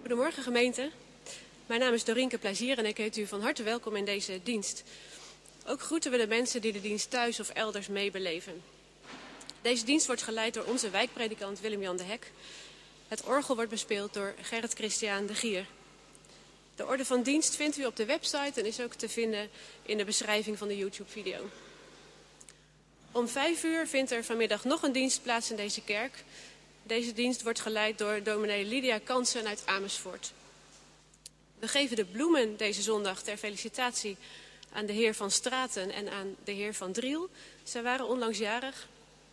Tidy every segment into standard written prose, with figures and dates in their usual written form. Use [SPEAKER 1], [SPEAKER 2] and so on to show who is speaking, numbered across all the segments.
[SPEAKER 1] Goedemorgen gemeente. Mijn naam is Dorinke Plezier en ik heet u van harte welkom in deze dienst. Ook groeten we de mensen die de dienst thuis of elders meebeleven. Deze dienst wordt geleid door onze wijkpredikant Willem-Jan de Hek. Het orgel wordt bespeeld door Gerrit Christiaan de Gier. De orde van dienst vindt u op de website en is ook te vinden in de beschrijving van de YouTube-video. Om 5 uur vindt er vanmiddag nog een dienst plaats in deze kerk. Deze dienst wordt geleid door dominee Lydia Kansen uit Amersfoort. We geven de bloemen deze zondag ter felicitatie aan de heer Van Straten en aan de heer Van Driel. Zij waren onlangs jarig.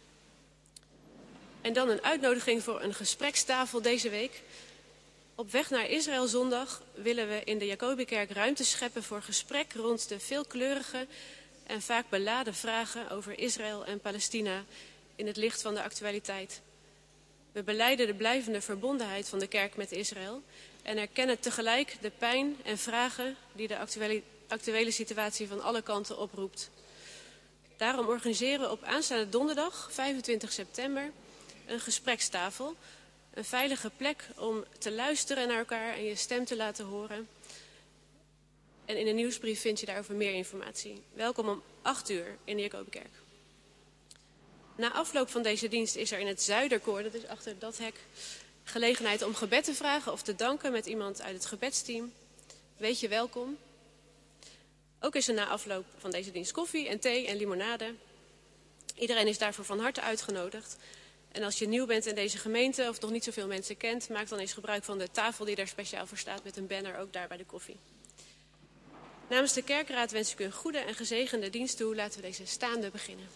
[SPEAKER 1] En dan een uitnodiging voor een gesprekstafel deze week. Op weg naar Israël zondag willen we in de Jacobikerk ruimte scheppen voor gesprek rond de veelkleurige en vaak beladen vragen over Israël en Palestina in het licht van de actualiteit. We belijden de blijvende verbondenheid van de kerk met Israël en erkennen tegelijk de pijn en vragen die de actuele situatie van alle kanten oproept. Daarom organiseren we op aanstaande donderdag, 25 september, een gesprekstafel. Een veilige plek om te luisteren naar elkaar en je stem te laten horen. En in de nieuwsbrief vind je daarover meer informatie. Welkom om 8 uur in de Jacobikerk. Na afloop van deze dienst is er in het Zuiderkoor, dat is achter dat hek, gelegenheid om gebed te vragen of te danken met iemand uit het gebedsteam. Weet je welkom. Ook is er na afloop van deze dienst koffie en thee en limonade. Iedereen is daarvoor van harte uitgenodigd. En als je nieuw bent in deze gemeente of nog niet zoveel mensen kent, maak dan eens gebruik van de tafel die daar speciaal voor staat met een banner, ook daar bij de koffie. Namens de kerkraad wens ik u een goede en gezegende dienst toe. Laten we deze staande beginnen.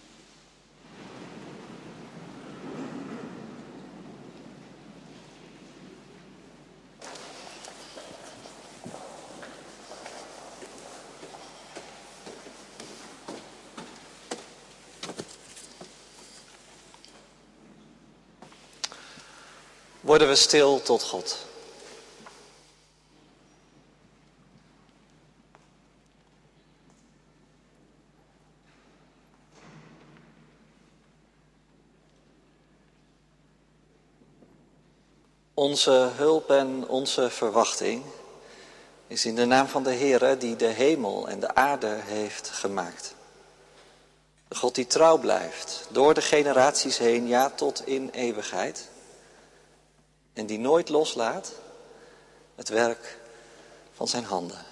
[SPEAKER 2] Worden we stil tot God. Onze hulp en onze verwachting is in de naam van de Heere die de hemel en de aarde heeft gemaakt. De God die trouw blijft, door de generaties heen, ja tot in eeuwigheid. En die nooit loslaat het werk van zijn handen.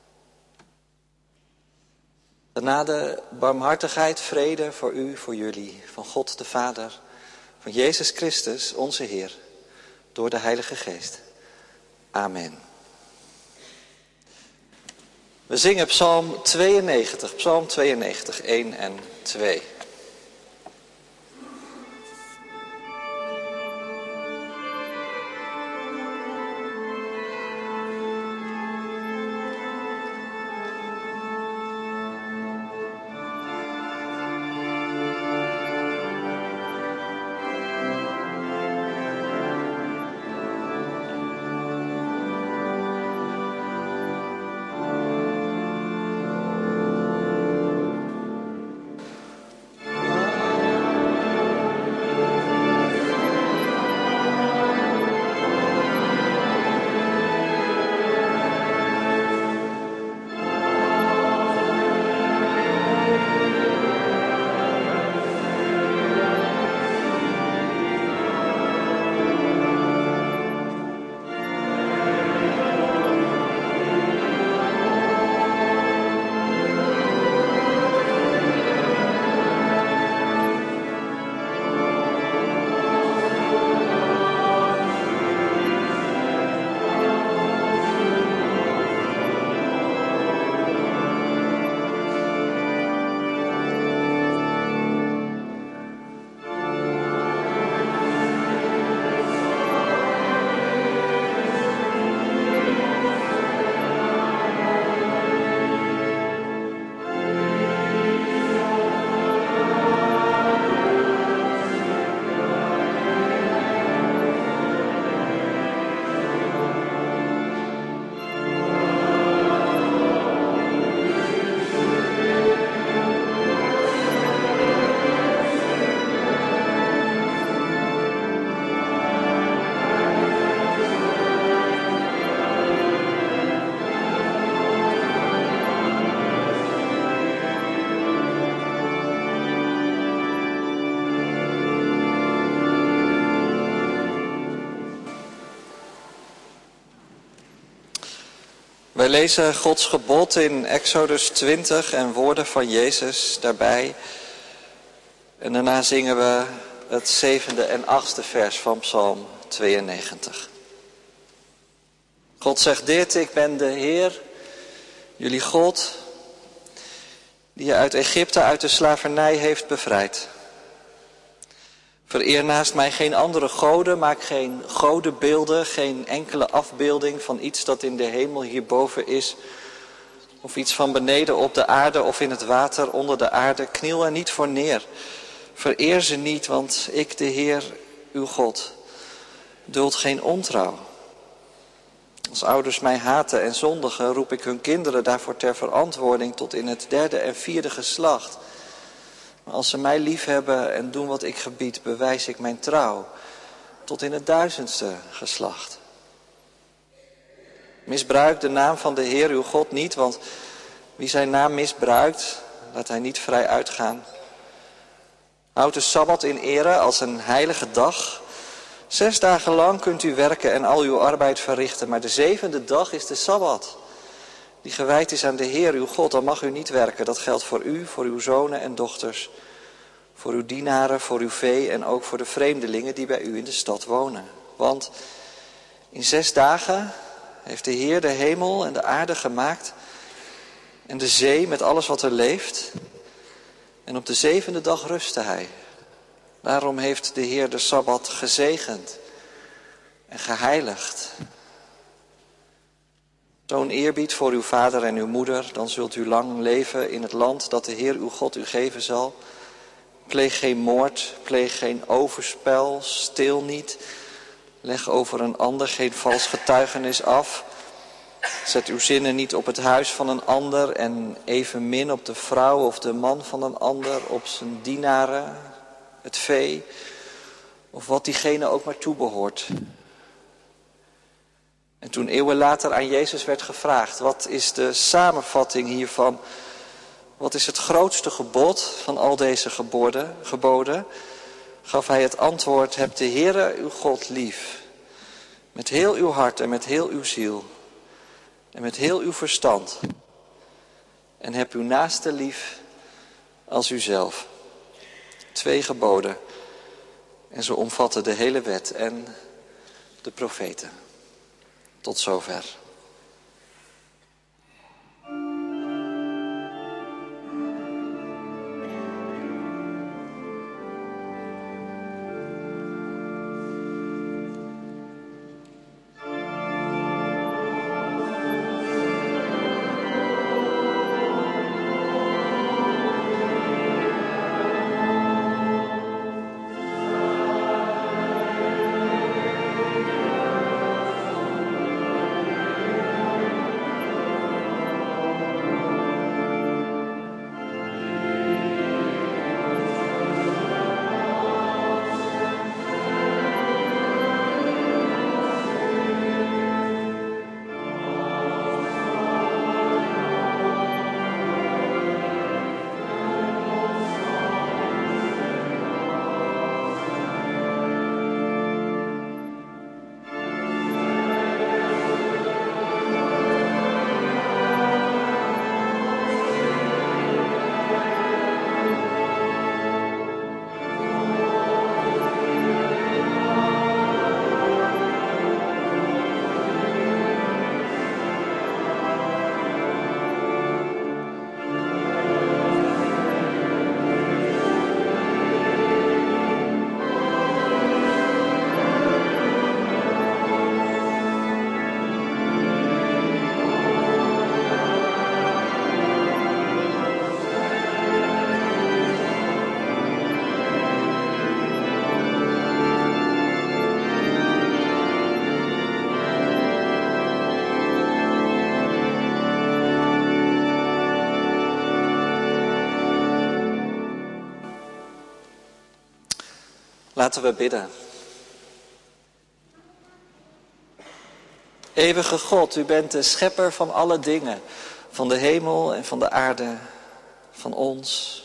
[SPEAKER 2] Genade, barmhartigheid, vrede voor u, voor jullie, van God de Vader, van Jezus Christus, onze Heer, door de Heilige Geest. Amen. We zingen Psalm 92, 1 en 2. Wij lezen Gods gebod in Exodus 20 en woorden van Jezus daarbij. En daarna zingen we het 7e en 8e vers van Psalm 92. God zegt dit: ik ben de Heer, jullie God, die je uit Egypte, uit de slavernij heeft bevrijd. Vereer naast mij geen andere goden, maak geen godenbeelden, geen enkele afbeelding van iets dat in de hemel hierboven is, of iets van beneden op de aarde of in het water onder de aarde. Kniel er niet voor neer. Vereer ze niet, want ik, de Heer, uw God, duld geen ontrouw. Als ouders mij haten en zondigen, roep ik hun kinderen daarvoor ter verantwoording tot in het 3e en 4e geslacht. Maar als ze mij liefhebben en doen wat ik gebied, bewijs ik mijn trouw tot in het 1000ste geslacht. Misbruik de naam van de Heer uw God niet, want wie zijn naam misbruikt, laat hij niet vrij uitgaan. Houd de Sabbat in ere als een heilige dag. 6 dagen lang kunt u werken en al uw arbeid verrichten, maar de 7e dag is de Sabbat, die gewijd is aan de Heer uw God. Dan mag u niet werken. Dat geldt voor u, voor uw zonen en dochters, voor uw dienaren, voor uw vee en ook voor de vreemdelingen die bij u in de stad wonen. Want in 6 dagen heeft de Heer de hemel en de aarde gemaakt en de zee met alles wat er leeft. En op de 7e dag rustte hij. Daarom heeft de Heer de Sabbat gezegend en geheiligd. Toon eerbied voor uw vader en uw moeder, dan zult u lang leven in het land dat de Heer uw God u geven zal. Pleeg geen moord, pleeg geen overspel, steel niet. Leg over een ander geen vals getuigenis af. Zet uw zinnen niet op het huis van een ander en evenmin op de vrouw of de man van een ander, op zijn dienaren, het vee of wat diegene ook maar toebehoort. En toen eeuwen later aan Jezus werd gevraagd: wat is de samenvatting hiervan? Wat is het grootste gebod van al deze geboden? Gaf hij het antwoord: heb de Heere uw God lief. Met heel uw hart en met heel uw ziel. En met heel uw verstand. En heb uw naaste lief als uzelf. 2 geboden. En ze omvatten de hele wet en de profeten. Tot zover. Laten we bidden. Eeuwige God, u bent de schepper van alle dingen, van de hemel en van de aarde, van ons.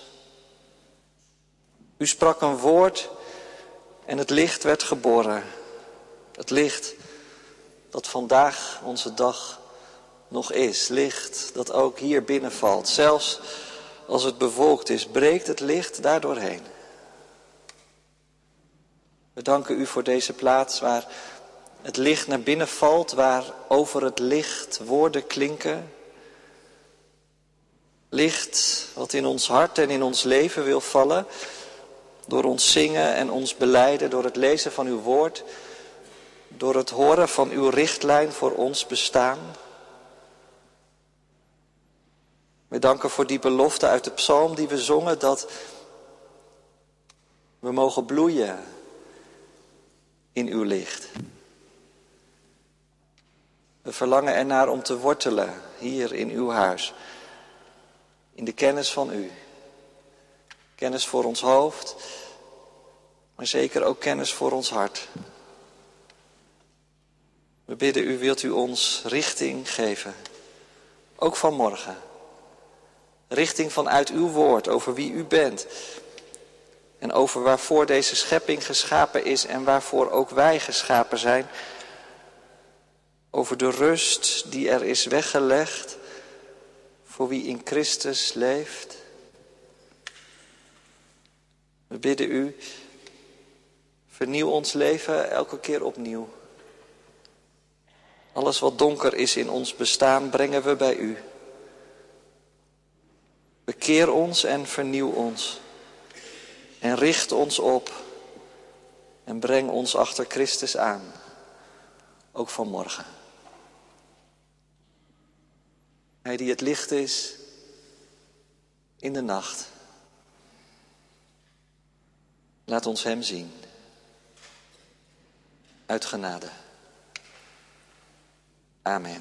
[SPEAKER 2] U sprak een woord en het licht werd geboren. Het licht dat vandaag onze dag nog is. Licht dat ook hier binnenvalt. Zelfs als het bewolkt is, breekt het licht daardoorheen. We danken u voor deze plaats waar het licht naar binnen valt, waar over het licht woorden klinken. Licht wat in ons hart en in ons leven wil vallen, door ons zingen en ons belijden, door het lezen van uw woord, door het horen van uw richtlijn voor ons bestaan. We danken voor die belofte uit de psalm die we zongen, dat we mogen bloeien in uw licht. We verlangen ernaar om te wortelen hier in uw huis, in de kennis van u. Kennis voor ons hoofd, maar zeker ook kennis voor ons hart. We bidden u, wilt u ons richting geven, ook vanmorgen. Richting vanuit uw woord, over wie u bent. En over waarvoor deze schepping geschapen is en waarvoor ook wij geschapen zijn. Over de rust die er is weggelegd voor wie in Christus leeft. We bidden u, vernieuw ons leven elke keer opnieuw. Alles wat donker is in ons bestaan, brengen we bij u. Bekeer ons en vernieuw ons. En richt ons op. En breng ons achter Christus aan. Ook vanmorgen. Hij die het licht is in de nacht. Laat ons hem zien. Uit genade. Amen.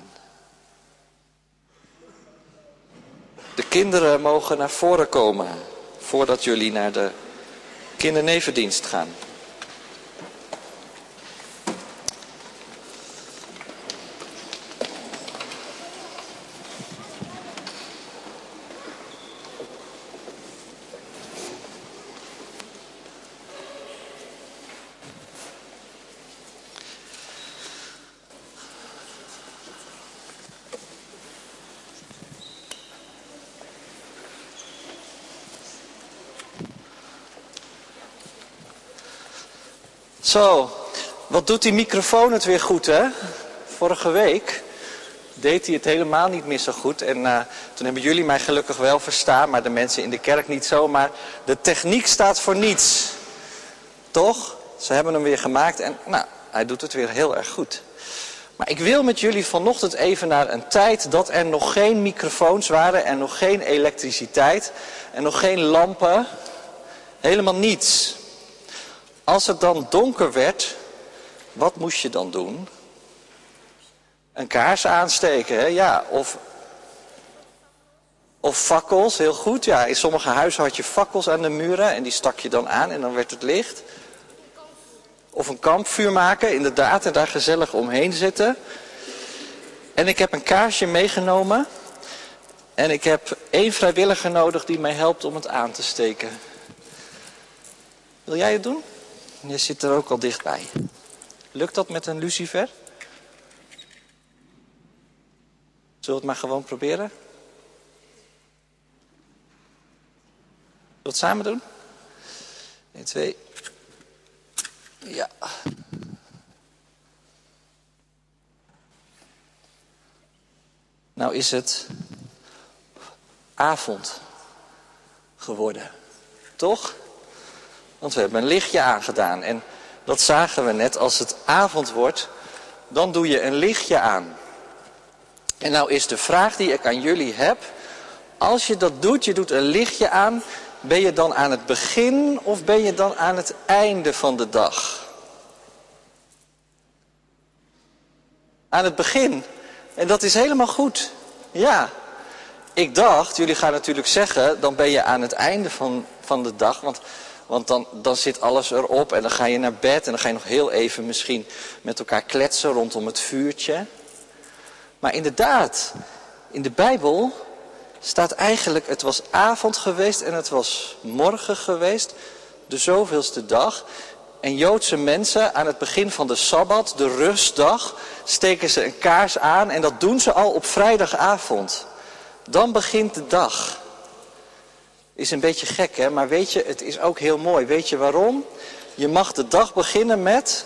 [SPEAKER 2] De kinderen mogen naar voren komen voordat jullie naar de kindernevendienst gaan. Zo, wat doet die microfoon het weer goed, hè? Vorige week deed hij het helemaal niet meer zo goed. En toen hebben jullie mij gelukkig wel verstaan, maar de mensen in de kerk niet zo. Maar de techniek staat voor niets. Toch? Ze hebben hem weer gemaakt en hij doet het weer heel erg goed. Maar ik wil met jullie vanochtend even naar een tijd dat er nog geen microfoons waren en nog geen elektriciteit en nog geen lampen. Helemaal niets. Als het dan donker werd, wat moest je dan doen? Een kaars aansteken, hè? Ja, of fakkels, heel goed. Ja, in sommige huizen had je fakkels aan de muren en die stak je dan aan en dan werd het licht. Of een kampvuur maken, inderdaad, en daar gezellig omheen zitten. En ik heb een kaarsje meegenomen en ik heb 1 vrijwilliger nodig die mij helpt om het aan te steken. Wil jij het doen? Je zit er ook al dichtbij. Lukt dat met een lucifer? Zullen we het maar gewoon proberen? Zullen we het samen doen? 1, 2. Ja. Nou is het avond geworden. Toch? Want we hebben een lichtje aangedaan. En dat zagen we net. Als het avond wordt, dan doe je een lichtje aan. En nou is de vraag die ik aan jullie heb. Als je dat doet, je doet een lichtje aan. Ben je dan aan het begin of ben je dan aan het einde van de dag? Aan het begin. En dat is helemaal goed. Ja. Ik dacht, jullie gaan natuurlijk zeggen, dan ben je aan het einde van de dag. Want dan zit alles erop en dan ga je naar bed en dan ga je nog heel even misschien met elkaar kletsen rondom het vuurtje. Maar inderdaad, in de Bijbel staat eigenlijk, het was avond geweest en het was morgen geweest, de zoveelste dag. en Joodse mensen aan het begin van de Sabbat, de rustdag, steken ze een kaars aan en dat doen ze al op vrijdagavond. Dan begint de dag. Is een beetje gek, hè? Maar weet je, het is ook heel mooi. Weet je waarom? Je mag de dag beginnen met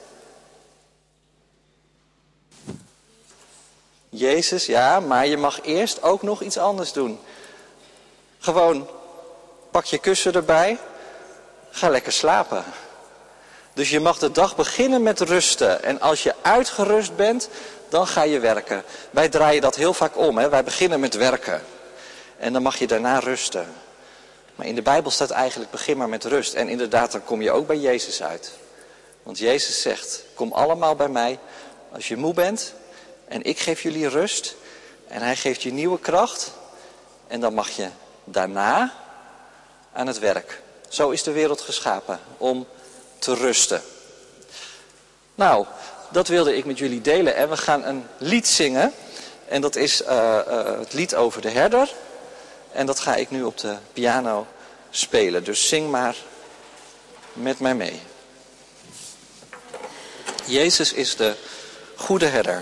[SPEAKER 2] Jezus, ja, maar je mag eerst ook nog iets anders doen. Gewoon, pak je kussen erbij, ga lekker slapen. Dus je mag de dag beginnen met rusten. En als je uitgerust bent, dan ga je werken. Wij draaien dat heel vaak om, hè? Wij beginnen met werken. En dan mag je daarna rusten. Maar in de Bijbel staat eigenlijk, begin maar met rust. En inderdaad, dan kom je ook bij Jezus uit. Want Jezus zegt, kom allemaal bij mij als je moe bent. En ik geef jullie rust. En hij geeft je nieuwe kracht. En dan mag je daarna aan het werk. Zo is de wereld geschapen, om te rusten. Nou, dat wilde ik met jullie delen. En we gaan een lied zingen. En dat is het lied over de herder. En dat ga ik nu op de piano spelen. Dus zing maar met mij mee. Jezus is de goede herder.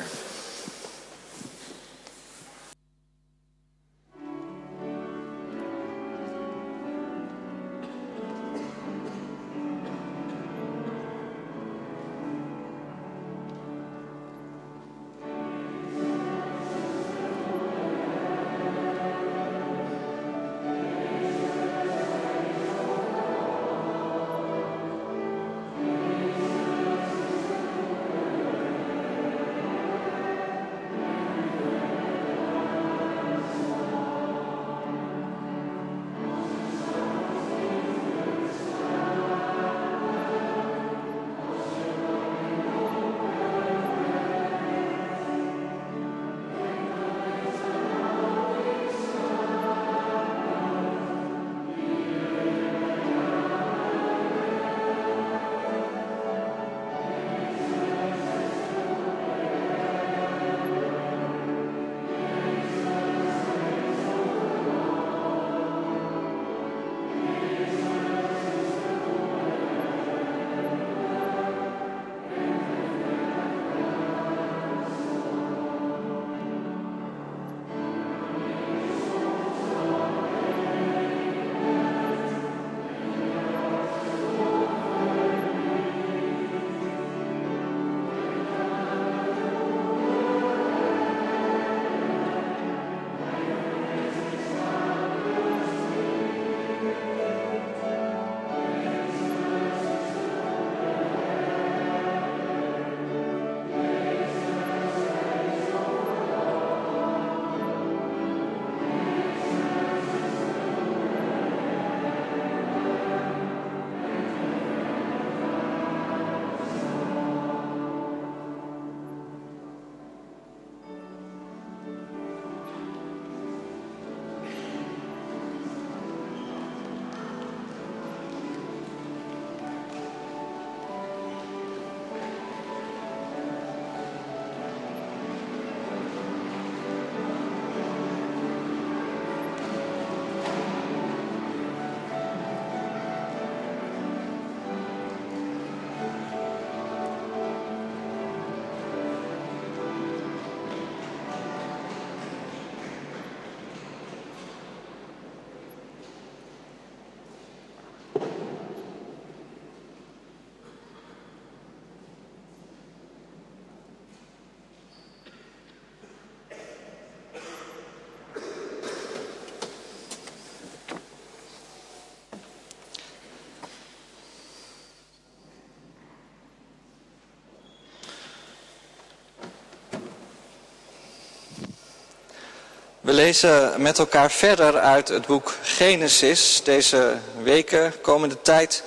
[SPEAKER 2] We lezen met elkaar verder uit het boek Genesis. Deze weken, komende tijd.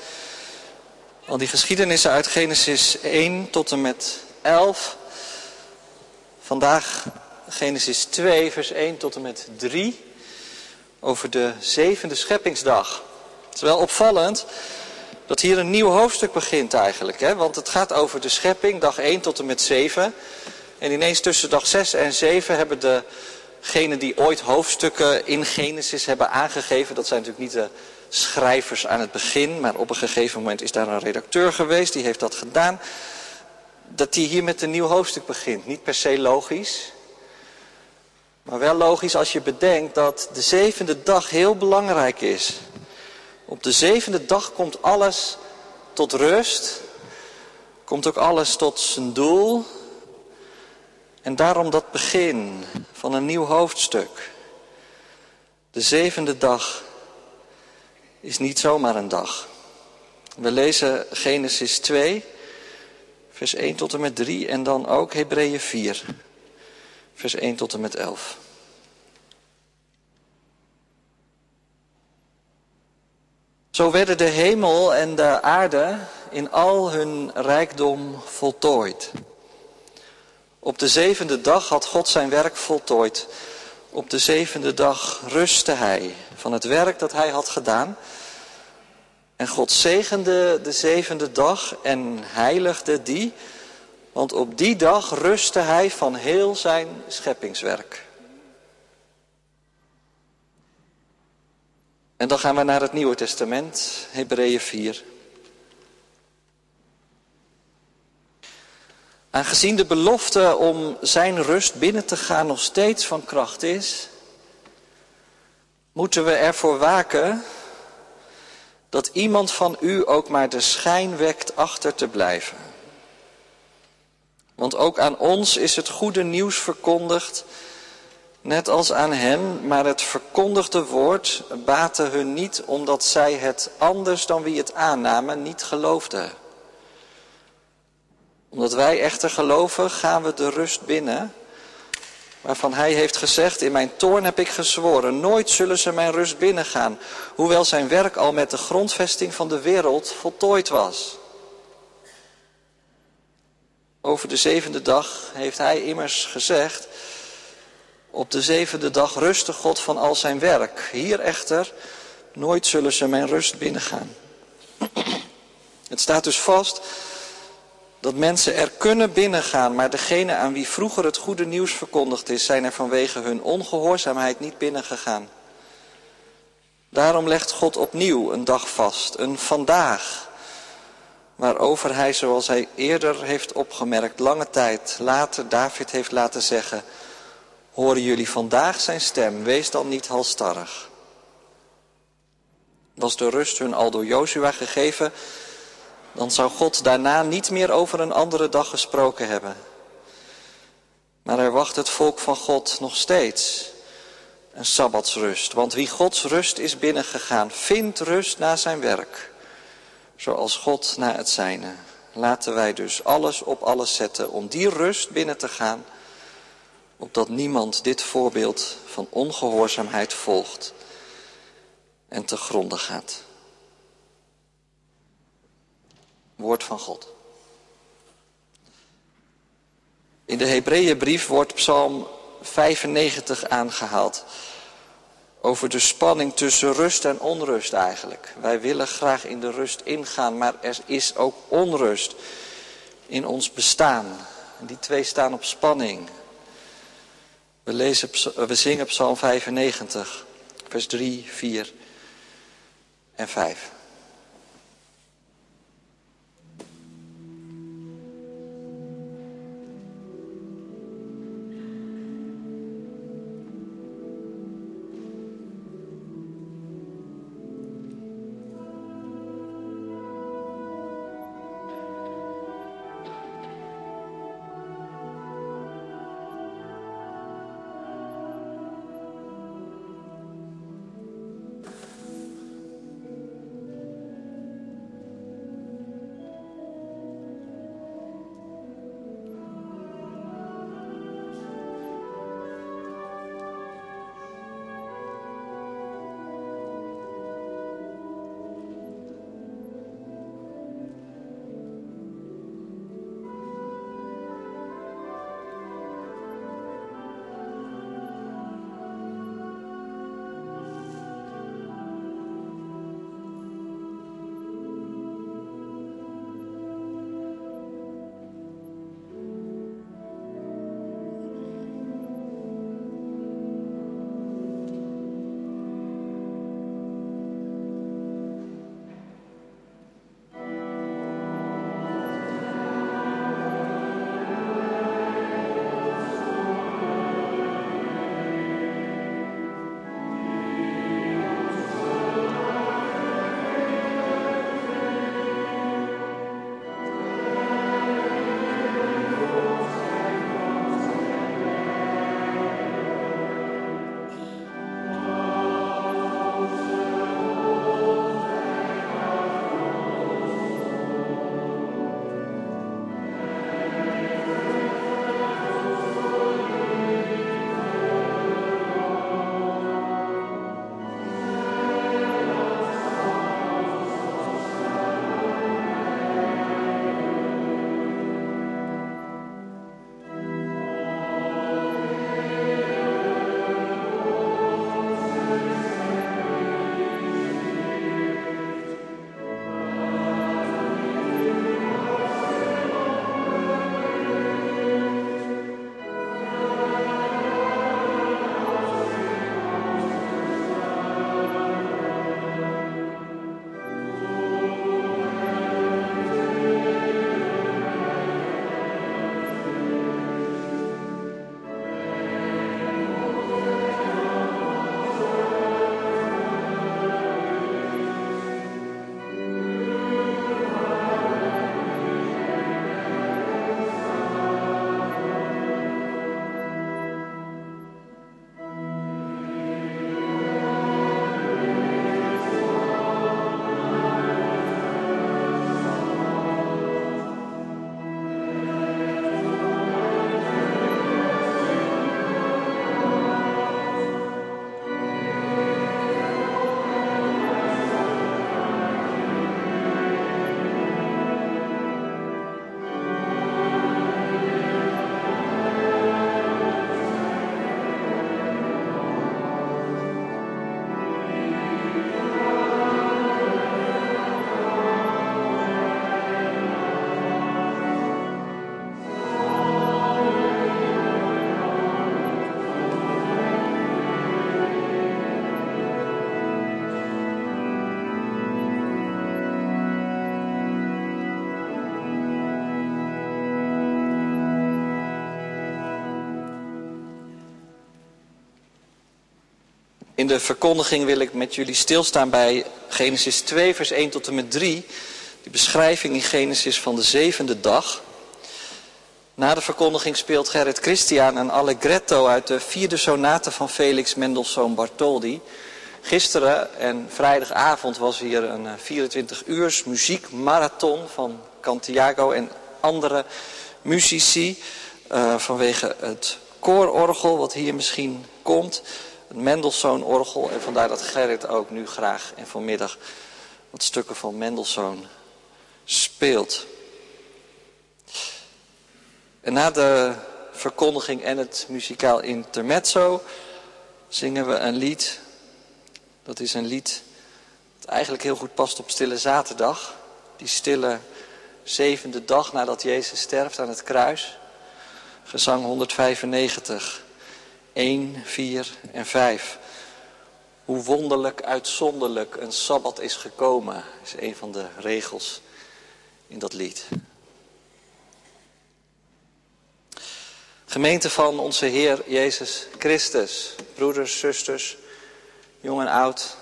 [SPEAKER 2] Al die geschiedenissen uit Genesis 1 tot en met 11. Vandaag Genesis 2 vers 1 tot en met 3. Over de 7e scheppingsdag. Het is wel opvallend dat hier een nieuw hoofdstuk begint eigenlijk. Hè? Want het gaat over de schepping, dag 1 tot en met 7. En ineens tussen dag 6 en 7 hebben de Degenen die ooit hoofdstukken in Genesis hebben aangegeven, dat zijn natuurlijk niet de schrijvers aan het begin, maar op een gegeven moment is daar een redacteur geweest, die heeft dat gedaan. Dat die hier met een nieuw hoofdstuk begint. Niet per se logisch, maar wel logisch als je bedenkt dat de 7e dag heel belangrijk is. Op de 7e dag komt alles tot rust, komt ook alles tot zijn doel. En daarom dat begin van een nieuw hoofdstuk. De 7e dag is niet zomaar een dag. We lezen Genesis 2, vers 1 tot en met 3 en dan ook Hebreeën 4, vers 1 tot en met 11. Zo werden de hemel en de aarde in al hun rijkdom voltooid. Op de 7e dag had God zijn werk voltooid. Op de 7e dag rustte hij van het werk dat hij had gedaan. En God zegende de 7e dag en heiligde die, want op die dag rustte hij van heel zijn scheppingswerk. En dan gaan we naar het Nieuwe Testament, Hebreeën 4. Aangezien de belofte om zijn rust binnen te gaan nog steeds van kracht is, moeten we ervoor waken dat iemand van u ook maar de schijn wekt achter te blijven. Want ook aan ons is het goede nieuws verkondigd, net als aan hen, maar het verkondigde woord baatte hun niet, omdat zij het anders dan wie het aannamen niet geloofden. Omdat wij echter geloven, gaan we de rust binnen, waarvan hij heeft gezegd, in mijn toorn heb ik gezworen, nooit zullen ze mijn rust binnengaan, hoewel zijn werk al met de grondvesting van de wereld voltooid was. Over de 7e dag heeft hij immers gezegd, op de 7e dag rustte God van al zijn werk. Hier echter, nooit zullen ze mijn rust binnengaan. Het staat dus vast dat mensen er kunnen binnengaan, maar degene aan wie vroeger het goede nieuws verkondigd is, zijn er vanwege hun ongehoorzaamheid niet binnengegaan. Daarom legt God opnieuw een dag vast, een vandaag, waarover hij, zoals hij eerder heeft opgemerkt, lange tijd later David heeft laten zeggen, horen jullie vandaag zijn stem, wees dan niet halsstarrig. Was de rust hun al door Jozua gegeven, dan zou God daarna niet meer over een andere dag gesproken hebben. Maar er wacht het volk van God nog steeds een sabbatsrust. Want wie Gods rust is binnengegaan, vindt rust na zijn werk, zoals God na het zijne. Laten wij dus alles op alles zetten om die rust binnen te gaan, opdat niemand dit voorbeeld van ongehoorzaamheid volgt en te gronde gaat. Woord van God. In de Hebreeënbrief wordt Psalm 95 aangehaald. Over de spanning tussen rust en onrust eigenlijk. Wij willen graag in de rust ingaan, maar er is ook onrust in ons bestaan. En die twee staan op spanning. We zingen Psalm 95, vers 3, 4 en 5. In de verkondiging wil ik met jullie stilstaan bij Genesis 2, vers 1 tot en met 3. Die beschrijving in Genesis van de 7e dag. Na de verkondiging speelt Gerrit Christian een allegretto uit de 4e sonate van Felix Mendelssohn Bartholdy. Gisteren en vrijdagavond was hier een 24 uurs muziekmarathon van Cantiago en andere muzici. Vanwege het koororgel wat hier misschien komt. Het Mendelssohn-orgel. En vandaar dat Gerrit ook nu graag en vanmiddag wat stukken van Mendelssohn speelt. En na de verkondiging en het muzikaal intermezzo zingen we een lied. Dat is een lied dat eigenlijk heel goed past op Stille Zaterdag. Die stille 7e dag nadat Jezus sterft aan het kruis. Gezang 195, 1, 4 en 5. Hoe wonderlijk uitzonderlijk een Sabbat is gekomen, is een van de regels in dat lied. Gemeente van onze Heer Jezus Christus, broeders, zusters, jong en oud.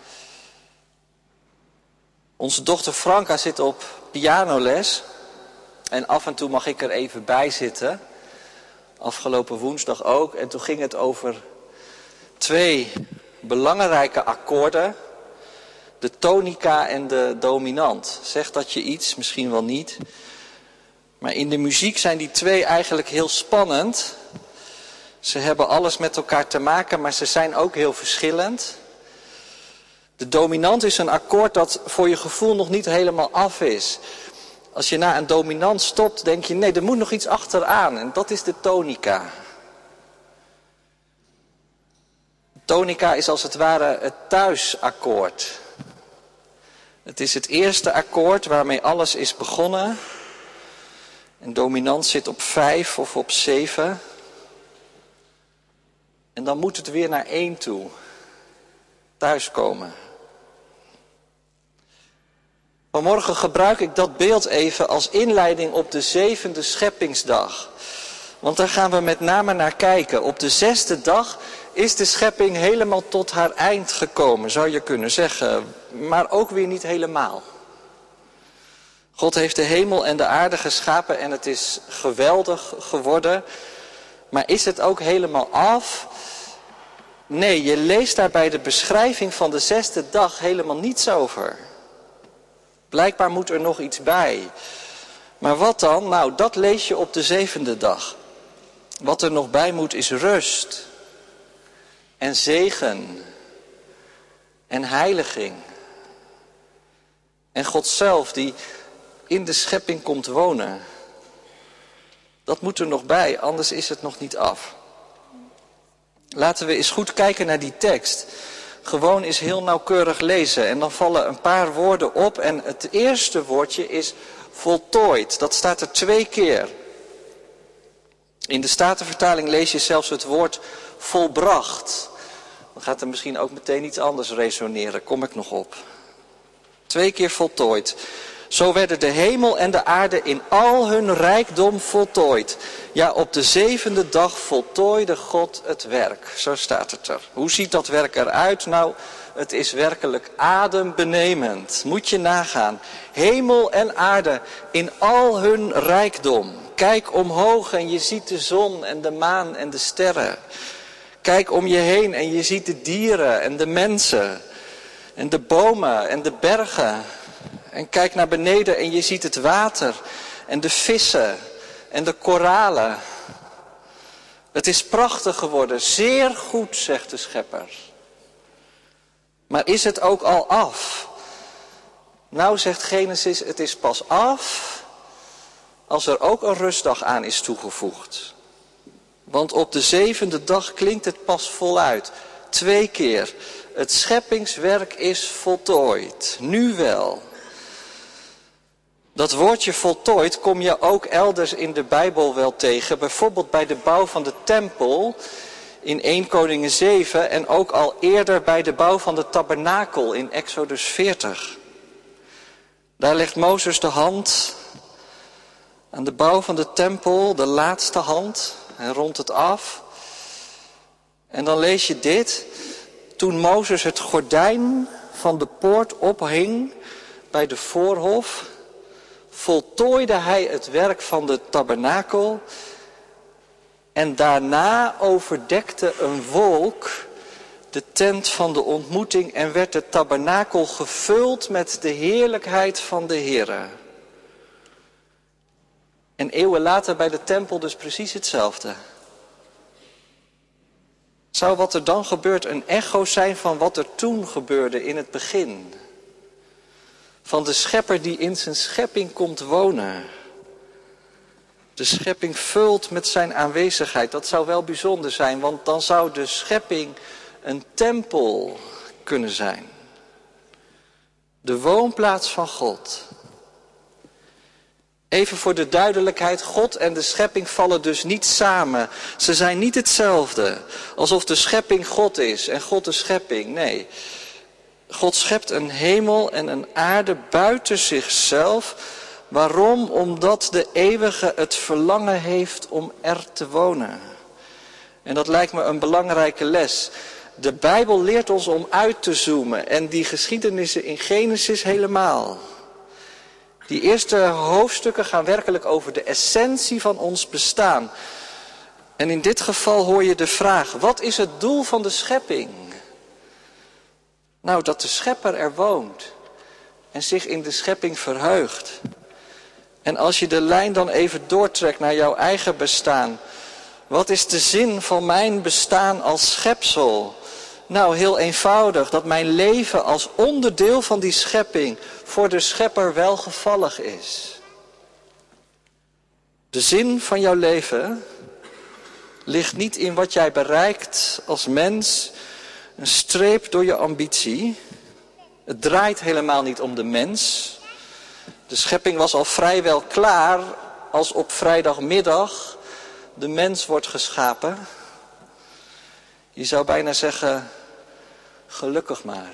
[SPEAKER 2] Onze dochter Franka zit op pianoles en af en toe mag ik er even bij zitten. Afgelopen woensdag ook. En toen ging het over 2 belangrijke akkoorden. De tonica en de dominant. Zegt dat je iets? Misschien wel niet. Maar in de muziek zijn die 2 eigenlijk heel spannend. Ze hebben alles met elkaar te maken, maar ze zijn ook heel verschillend. De dominant is een akkoord dat voor je gevoel nog niet helemaal af is. Als je na een dominant stopt, denk je, nee, er moet nog iets achteraan. En dat is de tonica. Tonica is als het ware het thuisakkoord. Het is het eerste akkoord waarmee alles is begonnen. En dominant zit op 5 of op 7. En dan moet het weer naar 1 toe. Thuiskomen. Vanmorgen gebruik ik dat beeld even als inleiding op de 7e scheppingsdag. Want daar gaan we met name naar kijken. Op de 6e dag is de schepping helemaal tot haar eind gekomen, zou je kunnen zeggen. Maar ook weer niet helemaal. God heeft de hemel en de aarde geschapen en het is geweldig geworden. Maar is het ook helemaal af? Nee, je leest daar bij de beschrijving van de 6e dag helemaal niets over. Blijkbaar moet er nog iets bij. Maar wat dan? Nou, dat lees je op de 7e dag. Wat er nog bij moet is rust. En zegen. En heiliging. En God zelf die in de schepping komt wonen. Dat moet er nog bij, anders is het nog niet af. Laten we eens goed kijken naar die tekst. Gewoon is heel nauwkeurig lezen en dan vallen een paar woorden op en het eerste woordje is voltooid. Dat staat er 2 keer. In de Statenvertaling lees je zelfs het woord volbracht. Dan gaat er misschien ook meteen iets anders resoneren, kom ik nog op. 2 keer voltooid. Zo werden de hemel en de aarde in al hun rijkdom voltooid. Ja, op de 7e dag voltooide God het werk. Zo staat het er. Hoe ziet dat werk eruit? Nou, het is werkelijk adembenemend. Moet je nagaan. Hemel en aarde in al hun rijkdom. Kijk omhoog en je ziet de zon en de maan en de sterren. Kijk om je heen en je ziet de dieren en de mensen. En de bomen en de bergen. En kijk naar beneden en je ziet het water en de vissen en de koralen. Het is prachtig geworden, zeer goed, zegt de schepper. Maar is het ook al af? Nou, zegt Genesis, het is pas af als er ook een rustdag aan is toegevoegd. Want op de 7e dag klinkt het pas voluit. 2 keer. Het scheppingswerk is voltooid. Nu wel. Dat woordje voltooid kom je ook elders in de Bijbel wel tegen. Bijvoorbeeld bij de bouw van de tempel in 1 Koningen 7 en ook al eerder bij de bouw van de tabernakel in Exodus 40. Daar legt Mozes de hand aan de bouw van de tempel, de laatste hand. Hij rondt het af. En dan lees je dit. Toen Mozes het gordijn van de poort ophing bij de voorhof, voltooide hij het werk van de tabernakel en daarna overdekte een wolk de tent van de ontmoeting en werd de tabernakel gevuld met de heerlijkheid van de Heere. En eeuwen later bij de tempel dus precies hetzelfde. Zou wat er dan gebeurt een echo zijn van wat er toen gebeurde in het begin? Van de schepper die in zijn schepping komt wonen. De schepping vult met zijn aanwezigheid. Dat zou wel bijzonder zijn, want dan zou de schepping een tempel kunnen zijn. De woonplaats van God. Even voor de duidelijkheid, God en de schepping vallen dus niet samen. Ze zijn niet hetzelfde, alsof de schepping God is en God de schepping. Nee, God schept een hemel en een aarde buiten zichzelf. Waarom? Omdat de eeuwige het verlangen heeft om er te wonen. En dat lijkt me een belangrijke les. De Bijbel leert ons om uit te zoomen en die geschiedenissen in Genesis helemaal. Die eerste hoofdstukken gaan werkelijk over de essentie van ons bestaan. En in dit geval hoor je de vraag, wat is het doel van de schepping? Nou, dat de schepper er woont en zich in de schepping verheugt. En als je de lijn dan even doortrekt naar jouw eigen bestaan. Wat is de zin van mijn bestaan als schepsel? Nou, heel eenvoudig, dat mijn leven als onderdeel van die schepping voor de schepper welgevallig is. De zin van jouw leven ligt niet in wat jij bereikt als mens, een streep door je ambitie. Het draait helemaal niet om de mens. De schepping was al vrijwel klaar als op vrijdagmiddag de mens wordt geschapen. Je zou bijna zeggen, gelukkig maar.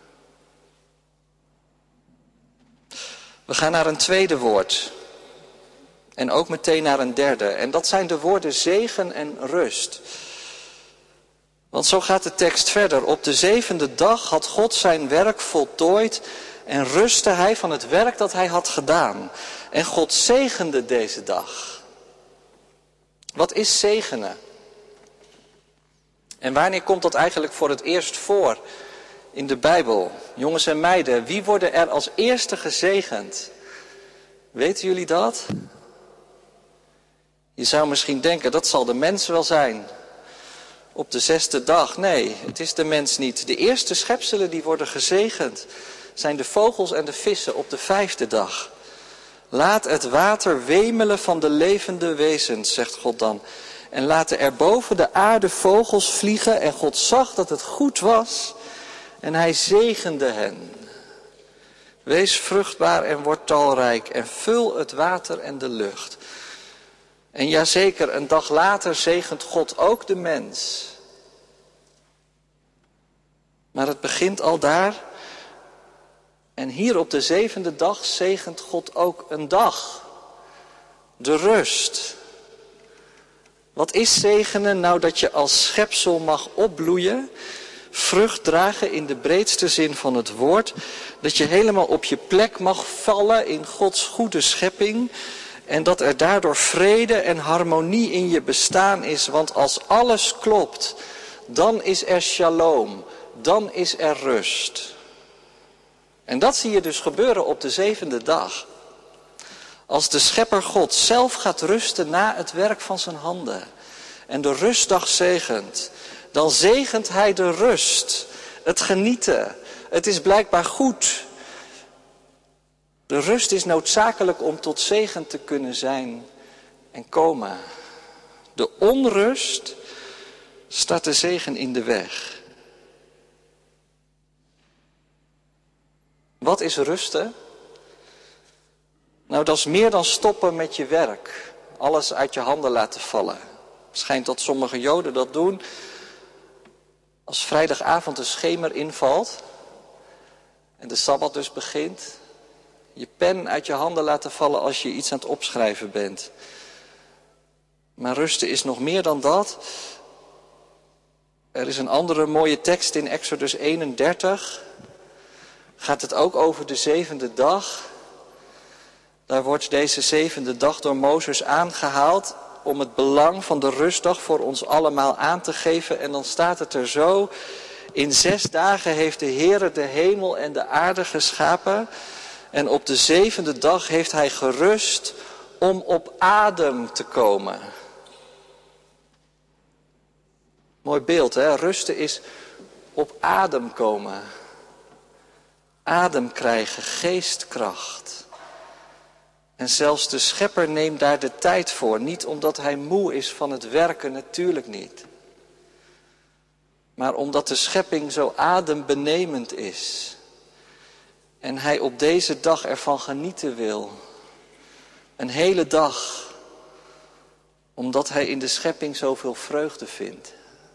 [SPEAKER 2] We gaan naar een tweede woord. En ook meteen naar een derde. En dat zijn de woorden zegen en rust. Want zo gaat de tekst verder. Op de 7e dag had God zijn werk voltooid en rustte hij van het werk dat hij had gedaan. En God zegende deze dag. Wat is zegenen? En wanneer komt dat eigenlijk voor het eerst voor in de Bijbel? Jongens en meiden, wie worden er als eerste gezegend? Weten jullie dat? Je zou misschien denken, dat zal de mens wel zijn. Op de 6e dag. Nee, het is de mens niet. De eerste schepselen die worden gezegend zijn de vogels en de vissen op de 5e dag. Laat het water wemelen van de levende wezens, zegt God dan. En laten er boven de aarde vogels vliegen. En God zag dat het goed was. En hij zegende hen. Wees vruchtbaar en word talrijk. En vul het water en de lucht. En jazeker, een dag later zegent God ook de mens. Maar het begint al daar. En hier op de 7e dag zegent God ook een dag. De rust. Wat is zegenen? Nou, dat je als schepsel mag opbloeien, vrucht dragen in de breedste zin van het woord. Dat je helemaal op je plek mag vallen in Gods goede schepping. En dat er daardoor vrede en harmonie in je bestaan is. Want als alles klopt, dan is er shalom. Dan is er rust. En dat zie je dus gebeuren op de 7e dag. Als de schepper God zelf gaat rusten na het werk van zijn handen. En de rustdag zegent. Dan zegent hij de rust. Het genieten. Het is blijkbaar goed. De rust is noodzakelijk om tot zegen te kunnen zijn en komen. De onrust staat de zegen in de weg. Wat is rusten? Nou, dat is meer dan stoppen met je werk. Alles uit je handen laten vallen. Het schijnt dat sommige Joden dat doen. Als vrijdagavond de schemer invalt en de Sabbat dus begint. Je pen uit je handen laten vallen als je iets aan het opschrijven bent. Maar rusten is nog meer dan dat. Er is een andere mooie tekst in Exodus 31. Gaat het ook over de 7e dag. Daar wordt deze 7e dag door Mozes aangehaald om het belang van de rustdag voor ons allemaal aan te geven. En dan staat het er zo: in 6 dagen heeft de Heere de hemel en de aarde geschapen. En op de 7e dag heeft hij gerust om op adem te komen. Mooi beeld, hè? Rusten is op adem komen. Adem krijgen, geestkracht. En zelfs de schepper neemt daar de tijd voor. Niet omdat hij moe is van het werken, natuurlijk niet. Maar omdat de schepping zo adembenemend is. En hij op deze dag ervan genieten wil. Een hele dag. Omdat hij in de schepping zoveel vreugde vindt.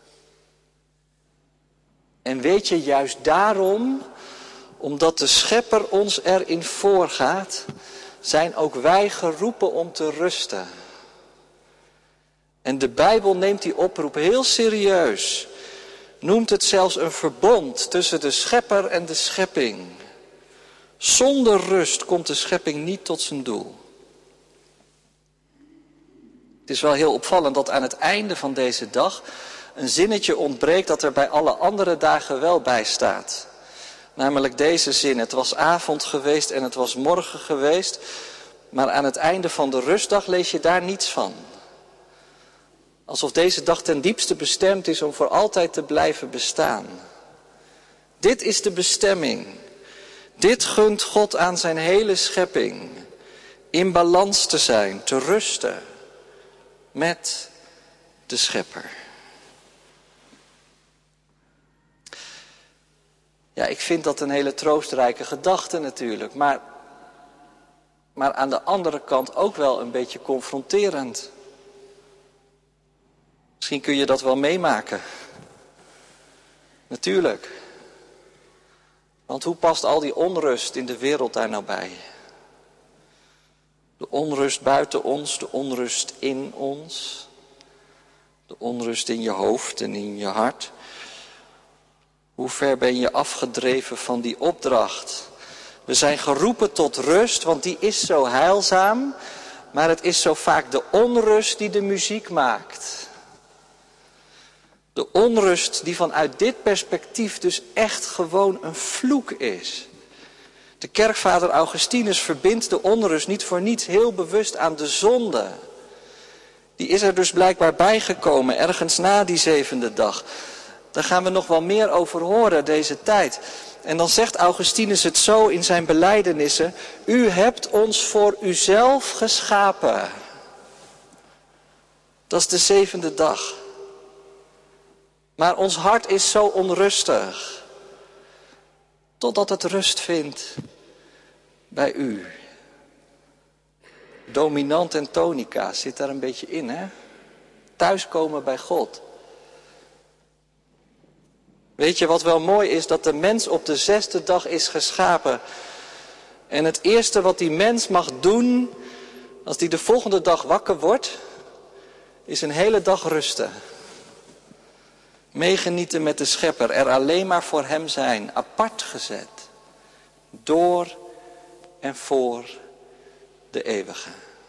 [SPEAKER 2] En weet je, juist daarom, omdat de schepper ons erin voorgaat, zijn ook wij geroepen om te rusten. En de Bijbel neemt die oproep heel serieus. Noemt het zelfs een verbond tussen de schepper en de schepping. Zonder rust komt de schepping niet tot zijn doel. Het is wel heel opvallend dat aan het einde van deze dag een zinnetje ontbreekt dat er bij alle andere dagen wel bij staat. Namelijk deze zin: het was avond geweest en het was morgen geweest. Maar aan het einde van de rustdag lees je daar niets van. Alsof deze dag ten diepste bestemd is om voor altijd te blijven bestaan. Dit is de bestemming. Dit gunt God aan zijn hele schepping. In balans te zijn, te rusten met de schepper. Ja, ik vind dat een hele troostrijke gedachte natuurlijk. Maar aan de andere kant ook wel een beetje confronterend. Misschien kun je dat wel meemaken. Natuurlijk. Want hoe past al die onrust in de wereld daar nou bij? De onrust buiten ons, de onrust in ons. De onrust in je hoofd en in je hart. Hoe ver ben je afgedreven van die opdracht? We zijn geroepen tot rust, want die is zo heilzaam. Maar het is zo vaak de onrust die de muziek maakt. De onrust die vanuit dit perspectief dus echt gewoon een vloek is. De kerkvader Augustinus verbindt de onrust niet voor niets heel bewust aan de zonde. Die is er dus blijkbaar bijgekomen, ergens na die 7e dag. Daar gaan we nog wel meer over horen deze tijd. En dan zegt Augustinus het zo in zijn belijdenissen: u hebt ons voor uzelf geschapen. Dat is de 7e dag. Maar ons hart is zo onrustig. Totdat het rust vindt bij u. Dominant en tonica zit daar een beetje in, hè? Thuiskomen bij God. Weet je wat wel mooi is? Dat de mens op de 6e dag is geschapen. En het eerste wat die mens mag doen, als die de volgende dag wakker wordt, is een hele dag rusten. Meegenieten met de schepper, er alleen maar voor hem zijn, apart gezet. Door en voor de eeuwige.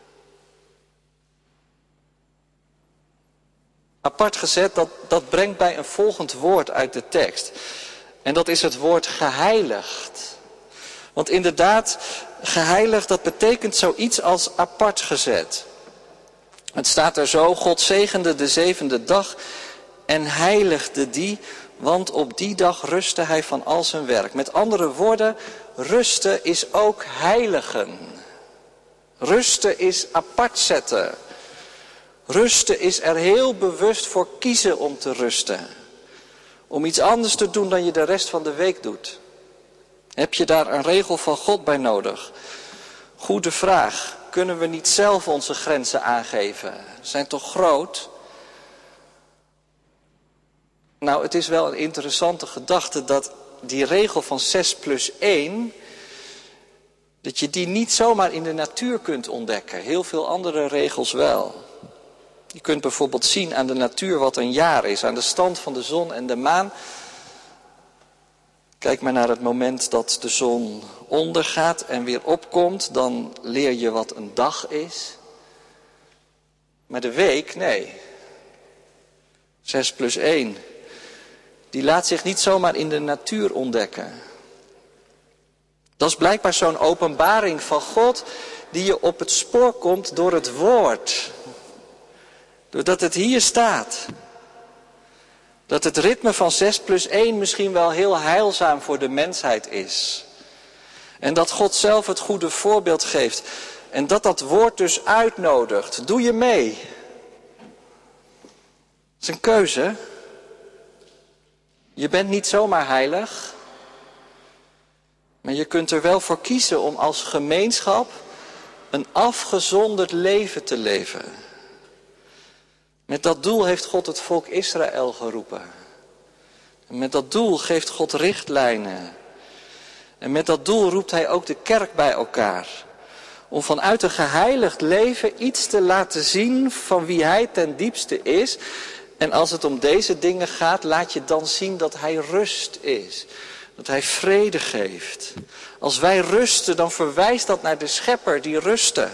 [SPEAKER 2] Apart gezet, dat brengt bij een volgend woord uit de tekst. En dat is het woord geheiligd. Want inderdaad, geheiligd, dat betekent zoiets als apart gezet. Het staat er zo: God zegende de 7e dag en heiligde die, want op die dag rustte hij van al zijn werk. Met andere woorden, rusten is ook heiligen. Rusten is apart zetten. Rusten is er heel bewust voor kiezen om te rusten. Om iets anders te doen dan je de rest van de week doet. Heb je daar een regel van God bij nodig? Goede vraag. Kunnen we niet zelf onze grenzen aangeven? Ze zijn toch groot? Nou, het is wel een interessante gedachte dat die regel van 6+1... dat je die niet zomaar in de natuur kunt ontdekken. Heel veel andere regels wel. Je kunt bijvoorbeeld zien aan de natuur wat een jaar is, aan de stand van de zon en de maan. Kijk maar naar het moment dat de zon ondergaat en weer opkomt, dan leer je wat een dag is. Maar de week, nee. 6 + 1. Die laat zich niet zomaar in de natuur ontdekken. Dat is blijkbaar zo'n openbaring van God die je op het spoor komt door het woord. Doordat het hier staat. Dat het ritme van 6 + 1 misschien wel heel heilzaam voor de mensheid is. En dat God zelf het goede voorbeeld geeft. En dat dat woord dus uitnodigt. Doe je mee? Het is een keuze. Je bent niet zomaar heilig. Maar je kunt er wel voor kiezen om als gemeenschap een afgezonderd leven te leven. Met dat doel heeft God het volk Israël geroepen. En met dat doel geeft God richtlijnen. En met dat doel roept hij ook de kerk bij elkaar. Om vanuit een geheiligd leven iets te laten zien van wie hij ten diepste is. En als het om deze dingen gaat, laat je dan zien dat hij rust is. Dat hij vrede geeft. Als wij rusten, dan verwijst dat naar de schepper die rustte.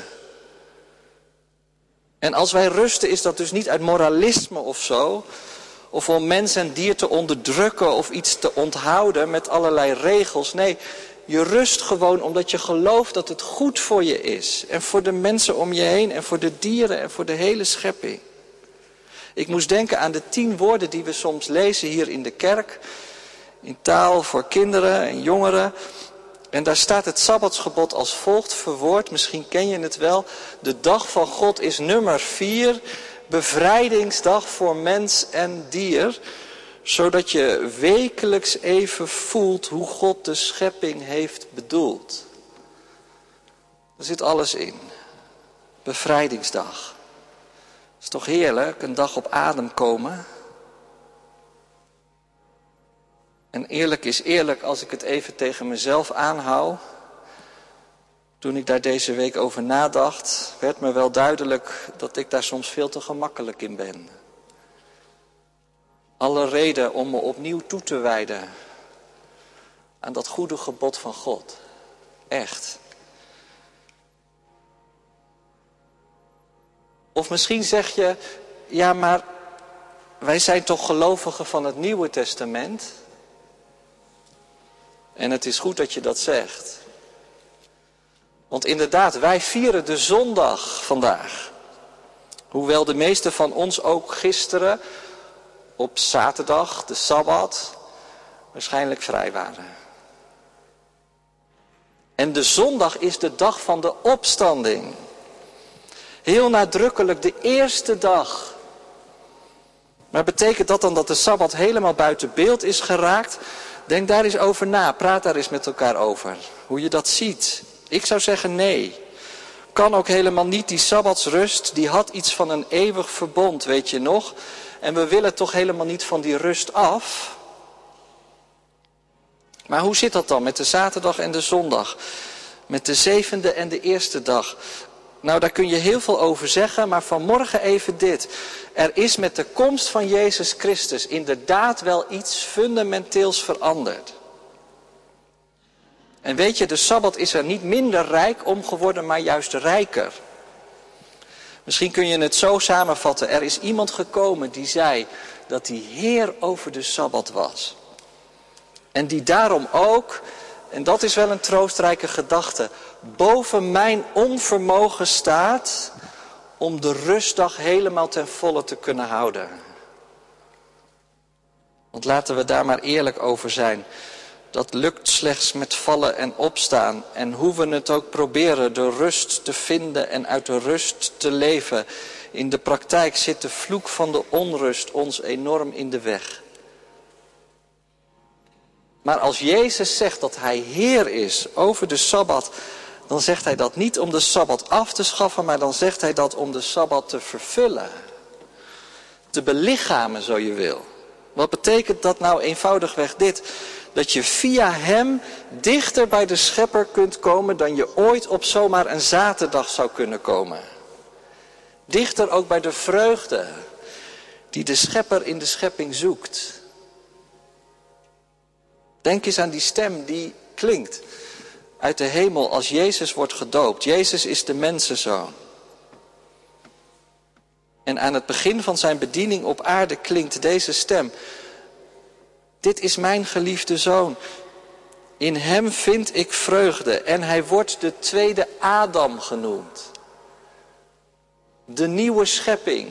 [SPEAKER 2] En als wij rusten, is dat dus niet uit moralisme of zo. Of om mens en dier te onderdrukken of iets te onthouden met allerlei regels. Nee, je rust gewoon omdat je gelooft dat het goed voor je is. En voor de mensen om je heen en voor de dieren en voor de hele schepping. Ik moest denken aan de 10 woorden die we soms lezen hier in de kerk. In taal voor kinderen en jongeren. En daar staat het Sabbatsgebod als volgt verwoord. Misschien ken je het wel. De dag van God is nummer 4. Bevrijdingsdag voor mens en dier. Zodat je wekelijks even voelt hoe God de schepping heeft bedoeld. Er zit alles in. Bevrijdingsdag. Het is toch heerlijk, een dag op adem komen. En eerlijk is eerlijk, als ik het even tegen mezelf aanhoud. Toen ik daar deze week over nadacht, werd me wel duidelijk dat ik daar soms veel te gemakkelijk in ben. Alle reden om me opnieuw toe te wijden aan dat goede gebod van God. Echt. Of misschien zeg je, ja maar wij zijn toch gelovigen van het Nieuwe Testament? En het is goed dat je dat zegt. Want inderdaad, wij vieren de zondag vandaag. Hoewel de meesten van ons ook gisteren op zaterdag, de Sabbat, waarschijnlijk vrij waren. En de zondag is de dag van de opstanding. Heel nadrukkelijk de eerste dag. Maar betekent dat dan dat de Sabbat helemaal buiten beeld is geraakt? Denk daar eens over na, praat daar eens met elkaar over. Hoe je dat ziet. Ik zou zeggen nee. Kan ook helemaal niet, die Sabbatsrust, die had iets van een eeuwig verbond, weet je nog. En we willen toch helemaal niet van die rust af. Maar hoe zit dat dan met de zaterdag en de zondag? Met de 7e en de eerste dag? Nou, daar kun je heel veel over zeggen, maar vanmorgen even dit. Er is met de komst van Jezus Christus inderdaad wel iets fundamenteels veranderd. En weet je, de Sabbat is er niet minder rijk om geworden, maar juist rijker. Misschien kun je het zo samenvatten. Er is iemand gekomen die zei dat hij Heer over de Sabbat was. En die daarom ook, en dat is wel een troostrijke gedachte, boven mijn onvermogen staat om de rustdag helemaal ten volle te kunnen houden. Want laten we daar maar eerlijk over zijn. Dat lukt slechts met vallen en opstaan. En hoe we het ook proberen de rust te vinden en uit de rust te leven. In de praktijk zit de vloek van de onrust ons enorm in de weg. Maar als Jezus zegt dat hij Heer is over de Sabbat, dan zegt hij dat niet om de Sabbat af te schaffen, maar dan zegt hij dat om de Sabbat te vervullen. Te belichamen, zo je wil. Wat betekent dat nou eenvoudigweg dit? Dat je via hem dichter bij de Schepper kunt komen dan je ooit op zomaar een zaterdag zou kunnen komen. Dichter ook bij de vreugde die de schepper in de schepping zoekt. Denk eens aan die stem die klinkt uit de hemel als Jezus wordt gedoopt. Jezus is de mensenzoon. En aan het begin van zijn bediening op aarde klinkt deze stem. Dit is mijn geliefde zoon. In hem vind ik vreugde. En hij wordt de tweede Adam genoemd. De nieuwe schepping.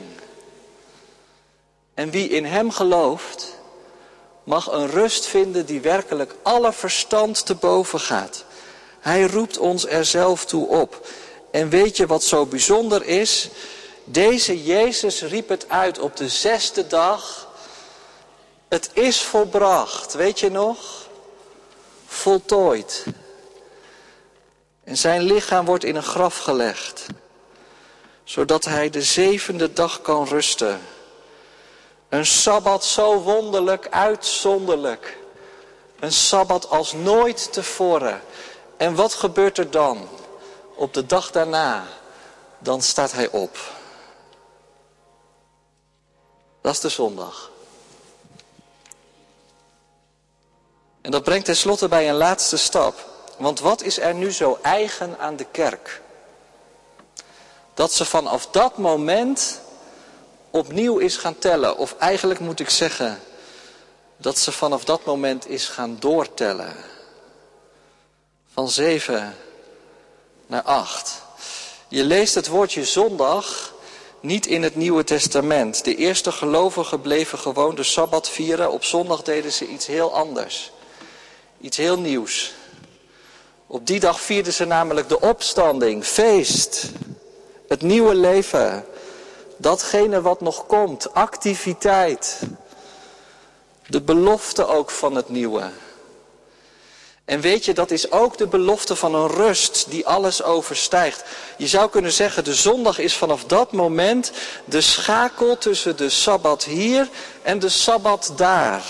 [SPEAKER 2] En wie in hem gelooft, mag een rust vinden die werkelijk alle verstand te boven gaat. Hij roept ons er zelf toe op. En weet je wat zo bijzonder is? Deze Jezus riep het uit op de 6e dag. Het is volbracht, weet je nog? Voltooid. En zijn lichaam wordt in een graf gelegd. Zodat hij de 7e dag kan rusten. Een sabbat zo wonderlijk, uitzonderlijk. Een sabbat als nooit tevoren. En wat gebeurt er dan? Op de dag daarna, dan staat hij op. Dat is de zondag. En dat brengt tenslotte bij een laatste stap. Want wat is er nu zo eigen aan de kerk? Dat ze vanaf dat moment opnieuw is gaan tellen. Of eigenlijk moet ik zeggen, dat ze vanaf dat moment is gaan doortellen. Van 7 naar 8. Je leest het woordje zondag niet in het Nieuwe Testament. De eerste gelovigen bleven gewoon de Sabbat vieren. Op zondag deden ze iets heel anders. Iets heel nieuws. Op die dag vierden ze namelijk de opstanding, feest. Het nieuwe leven. Datgene wat nog komt, activiteit. De belofte ook van het nieuwe. En weet je, dat is ook de belofte van een rust die alles overstijgt. Je zou kunnen zeggen, de zondag is vanaf dat moment de schakel tussen de Sabbat hier en de Sabbat daar.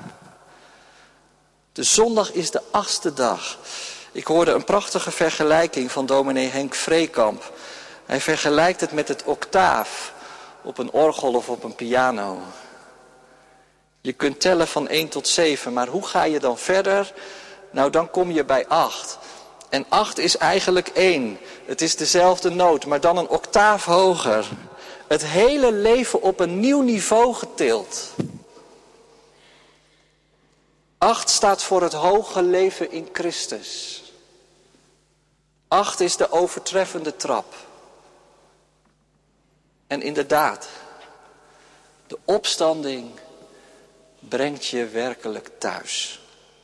[SPEAKER 2] De zondag is de 8e dag. Ik hoorde een prachtige vergelijking van dominee Henk Vreekamp. Hij vergelijkt het met het octaaf op een orgel of op een piano. Je kunt tellen van 1 tot 7, maar hoe ga je dan verder? Nou, dan kom je bij 8. En 8 is eigenlijk 1. Het is dezelfde noot, maar dan een octaaf hoger. Het hele leven op een nieuw niveau getild. 8 staat voor het hoge leven in Christus. 8 is de overtreffende trap. En inderdaad, de opstanding brengt je werkelijk thuis.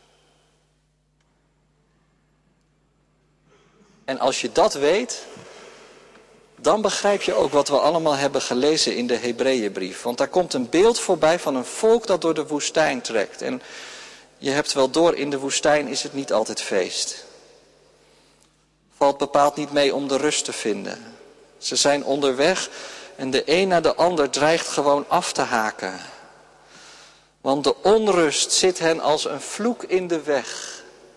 [SPEAKER 2] En als je dat weet, dan begrijp je ook wat we allemaal hebben gelezen in de Hebreeënbrief. Want daar komt een beeld voorbij van een volk dat door de woestijn trekt. En je hebt wel door, in de woestijn is het niet altijd feest. Valt bepaald niet mee om de rust te vinden. Ze zijn onderweg en de een na de ander dreigt gewoon af te haken. Want de onrust zit hen als een vloek in de weg.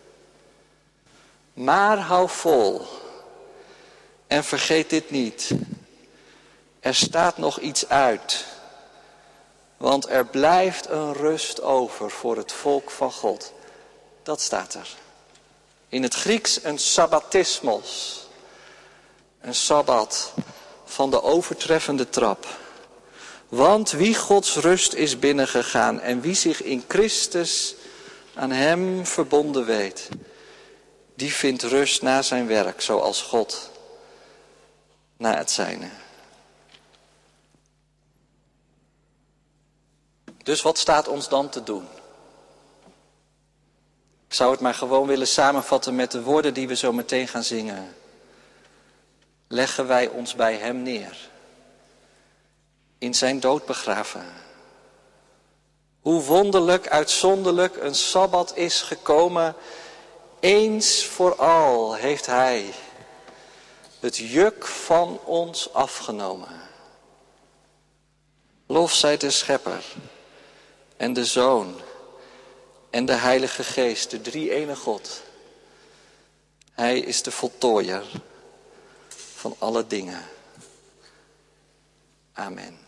[SPEAKER 2] Maar hou vol en vergeet dit niet. Er staat nog iets uit. Want er blijft een rust over voor het volk van God. Dat staat er. In het Grieks een sabbatismos. Een sabbat van de overtreffende trap. Want wie Gods rust is binnengegaan en wie zich in Christus aan hem verbonden weet, die vindt rust na zijn werk, zoals God na het zijne. Dus wat staat ons dan te doen? Ik zou het maar gewoon willen samenvatten met de woorden die we zo meteen gaan zingen. Leggen wij ons bij hem neer. In zijn dood begraven. Hoe wonderlijk, uitzonderlijk een Sabbat is gekomen. Eens voor al heeft hij het juk van ons afgenomen. Lof zij de Schepper en de Zoon en de Heilige Geest, de drie-ene God. Hij is de voltooier van alle dingen. Amen.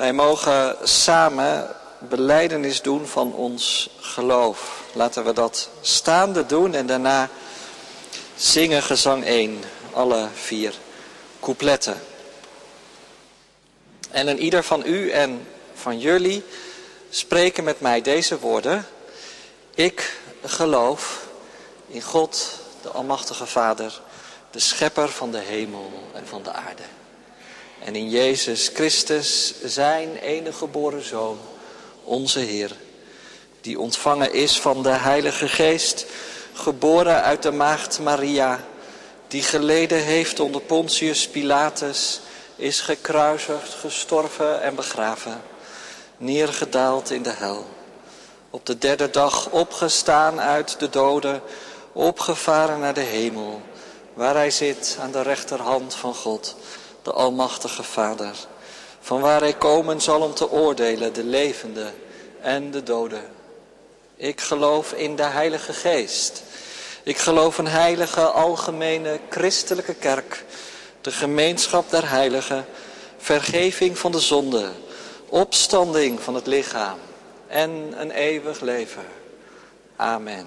[SPEAKER 2] Wij mogen samen belijdenis doen van ons geloof. Laten we dat staande doen en daarna zingen gezang 1, alle 4 coupletten. En een ieder van u en van jullie spreken met mij deze woorden. Ik geloof in God, de Almachtige Vader, de Schepper van de hemel en van de aarde. En in Jezus Christus, zijn enige geboren Zoon, onze Heer, die ontvangen is van de Heilige Geest, geboren uit de maagd Maria, die geleden heeft onder Pontius Pilatus, is gekruisigd, gestorven en begraven, neergedaald in de hel. Op de 3e dag opgestaan uit de doden, opgevaren naar de hemel, waar hij zit aan de rechterhand van God, de Almachtige Vader, van waar hij komen zal om te oordelen de levenden en de doden. Ik geloof in de Heilige Geest. Ik geloof een heilige, algemene, christelijke kerk, de gemeenschap der heiligen, vergeving van de zonde, opstanding van het lichaam en een eeuwig leven. Amen.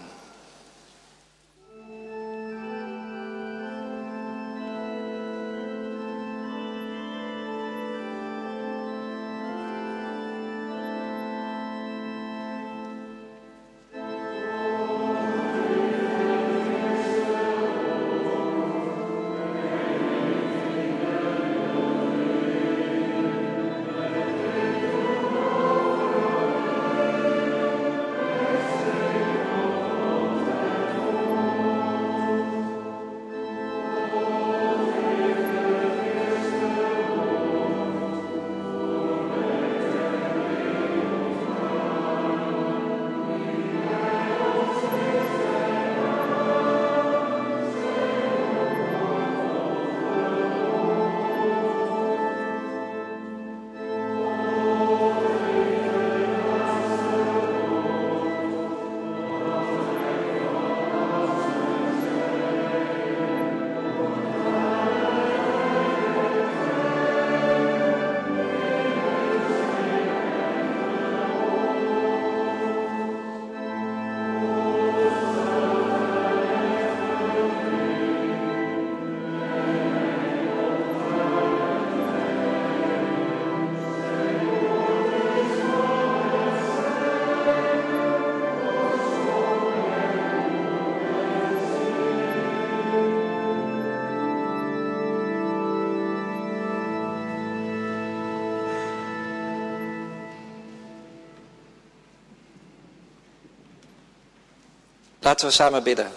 [SPEAKER 2] Laten we samen bidden.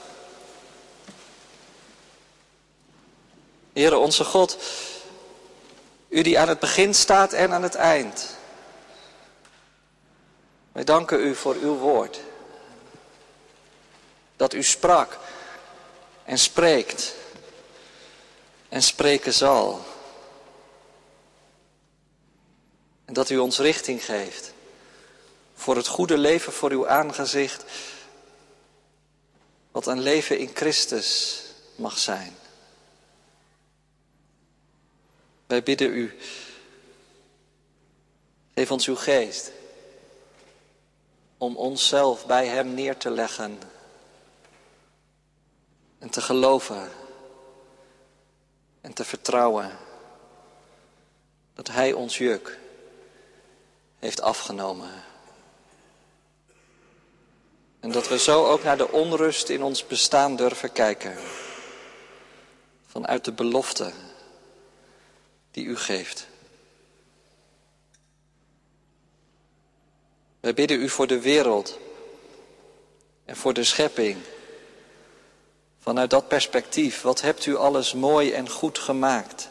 [SPEAKER 2] Heere onze God, u die aan het begin staat en aan het eind. Wij danken u voor uw woord. Dat u sprak en spreekt en spreken zal. En dat u ons richting geeft voor het goede leven voor uw aangezicht. Wat een leven in Christus mag zijn. Wij bidden u, geef ons uw geest om onszelf bij hem neer te leggen en te geloven en te vertrouwen dat hij ons juk heeft afgenomen. En dat we zo ook naar de onrust in ons bestaan durven kijken. Vanuit de belofte die u geeft. Wij bidden u voor de wereld en voor de schepping. Vanuit dat perspectief, wat hebt u alles mooi en goed gemaakt.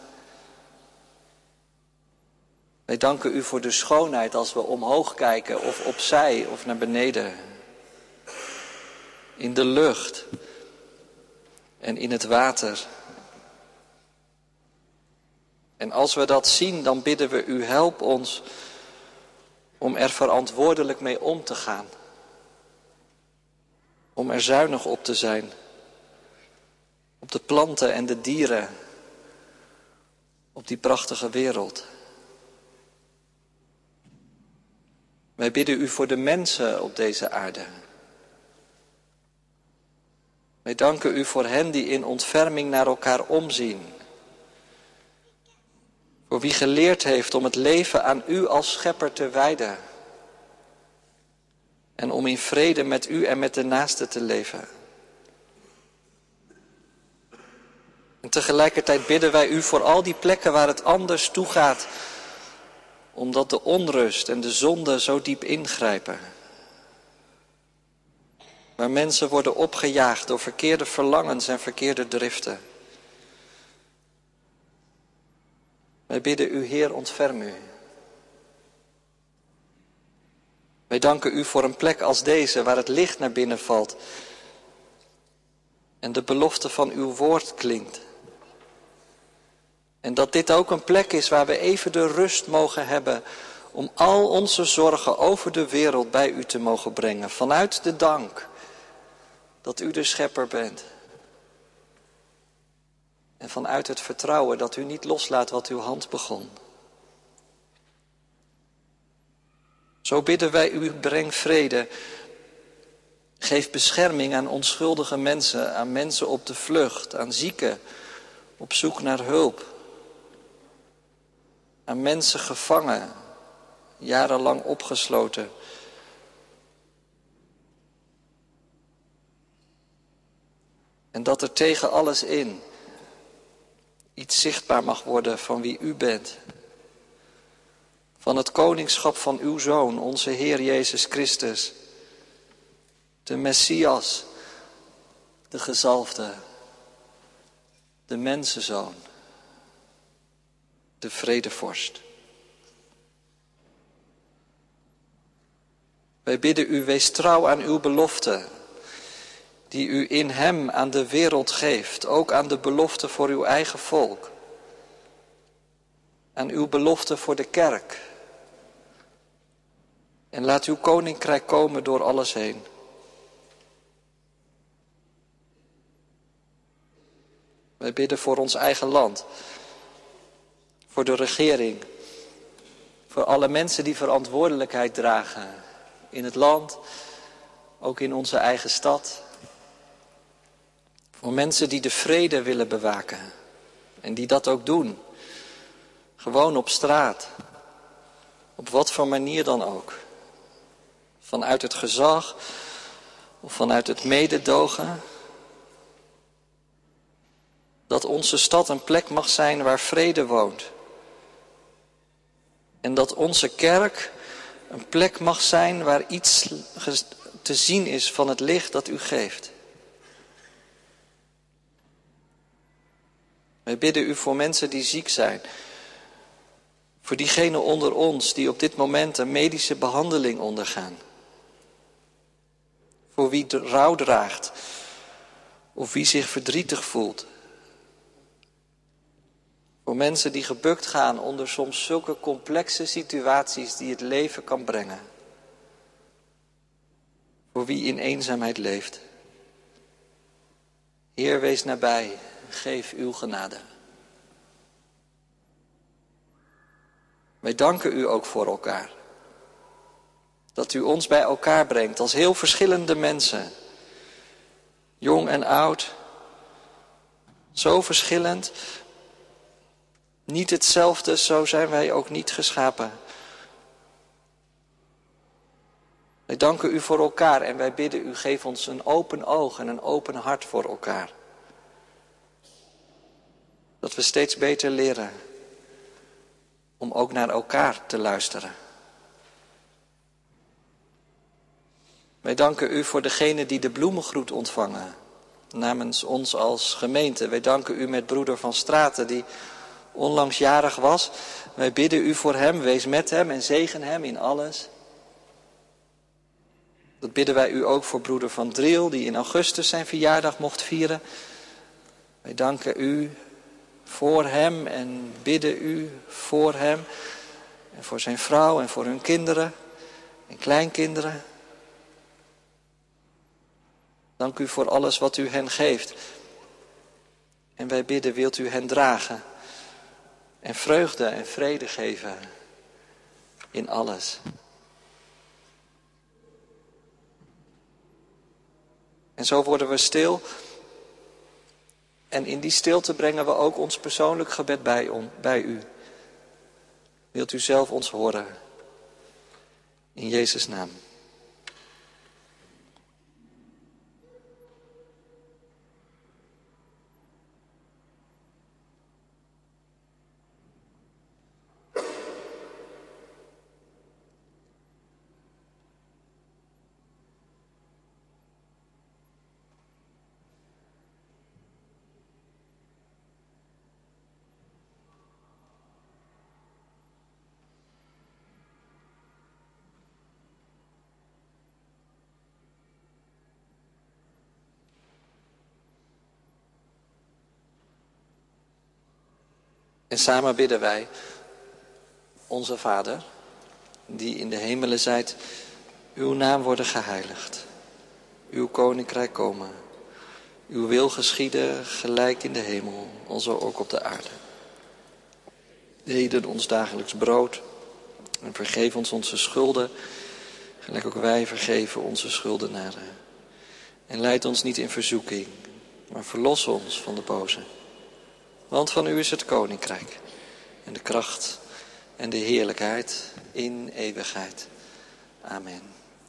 [SPEAKER 2] Wij danken u voor de schoonheid als we omhoog kijken of opzij of naar beneden. In de lucht en in het water. En als we dat zien, dan bidden we u, help ons om er verantwoordelijk mee om te gaan. Om er zuinig op te zijn. Op de planten en de dieren. Op die prachtige wereld. Wij bidden u voor de mensen op deze aarde. Wij danken u voor hen die in ontferming naar elkaar omzien. Voor wie geleerd heeft om het leven aan u als schepper te wijden. En om in vrede met u en met de naaste te leven. En tegelijkertijd bidden wij u voor al die plekken waar het anders toegaat. Omdat de onrust en de zonde zo diep ingrijpen. Waar mensen worden opgejaagd door verkeerde verlangens en verkeerde driften. Wij bidden u, Heer, ontferm u. Wij danken u voor een plek als deze waar het licht naar binnen valt. En de belofte van uw woord klinkt. En dat dit ook een plek is waar we even de rust mogen hebben om al onze zorgen over de wereld bij u te mogen brengen. Vanuit de dank dat u de schepper bent. En vanuit het vertrouwen dat u niet loslaat wat uw hand begon. Zo bidden wij u, breng vrede. Geef bescherming aan onschuldige mensen, aan mensen op de vlucht, aan zieken op zoek naar hulp. Aan mensen gevangen, jarenlang opgesloten. En dat er tegen alles in iets zichtbaar mag worden van wie u bent. Van het koningschap van uw Zoon, onze Heer Jezus Christus. De Messias, de gezalfde, de mensenzoon, de vredevorst. Wij bidden u, wees trouw aan uw belofte, die u in hem aan de wereld geeft, ook aan de belofte voor uw eigen volk. Aan uw belofte voor de kerk. En laat uw koninkrijk komen door alles heen. Wij bidden voor ons eigen land. Voor de regering. Voor alle mensen die verantwoordelijkheid dragen. In het land. Ook in onze eigen stad. Voor mensen die de vrede willen bewaken. En die dat ook doen. Gewoon op straat. Op wat voor manier dan ook. Vanuit het gezag. Of vanuit het mededogen. Dat onze stad een plek mag zijn waar vrede woont. En dat onze kerk een plek mag zijn waar iets te zien is van het licht dat u geeft. Wij bidden u voor mensen die ziek zijn. Voor diegenen onder ons die op dit moment een medische behandeling ondergaan. Voor wie rouw draagt. Of wie zich verdrietig voelt. Voor mensen die gebukt gaan onder soms zulke complexe situaties die het leven kan brengen. Voor wie in eenzaamheid leeft. Heer, wees nabij, geef uw genade. Wij danken u ook voor elkaar. Dat u ons bij elkaar brengt als heel verschillende mensen. Jong en oud. Zo verschillend. Niet hetzelfde, zo zijn wij ook niet geschapen. Wij danken u voor elkaar en wij bidden u, geef ons een open oog en een open hart voor elkaar. Dat we steeds beter leren om ook naar elkaar te luisteren. Wij danken u voor degenen die de bloemengroet ontvangen, namens ons als gemeente. Wij danken u met broeder Van Straten die onlangs jarig was. Wij bidden u voor hem, wees met hem en zegen hem in alles. Dat bidden wij u ook voor broeder Van Driel, die in augustus zijn verjaardag mocht vieren. Wij danken u voor hem en bidden u voor hem. En voor zijn vrouw en voor hun kinderen en kleinkinderen. Dank u voor alles wat u hen geeft. En wij bidden, wilt u hen dragen. En vreugde en vrede geven in alles. En zo worden we stil. En in die stilte brengen we ook ons persoonlijk gebed bij u. Wilt u zelf ons horen? In Jezus' naam. En samen bidden wij, onze Vader, die in de hemelen zijt, uw naam worden geheiligd. Uw koninkrijk komen. Uw wil geschieden, gelijk in de hemel, alzo ook op de aarde. Heden ons dagelijks brood en vergeef ons onze schulden, gelijk ook wij vergeven onze schuldenaren. En leid ons niet in verzoeking, maar verlos ons van de boze. Want van u is het koninkrijk en de kracht en de heerlijkheid in eeuwigheid. Amen.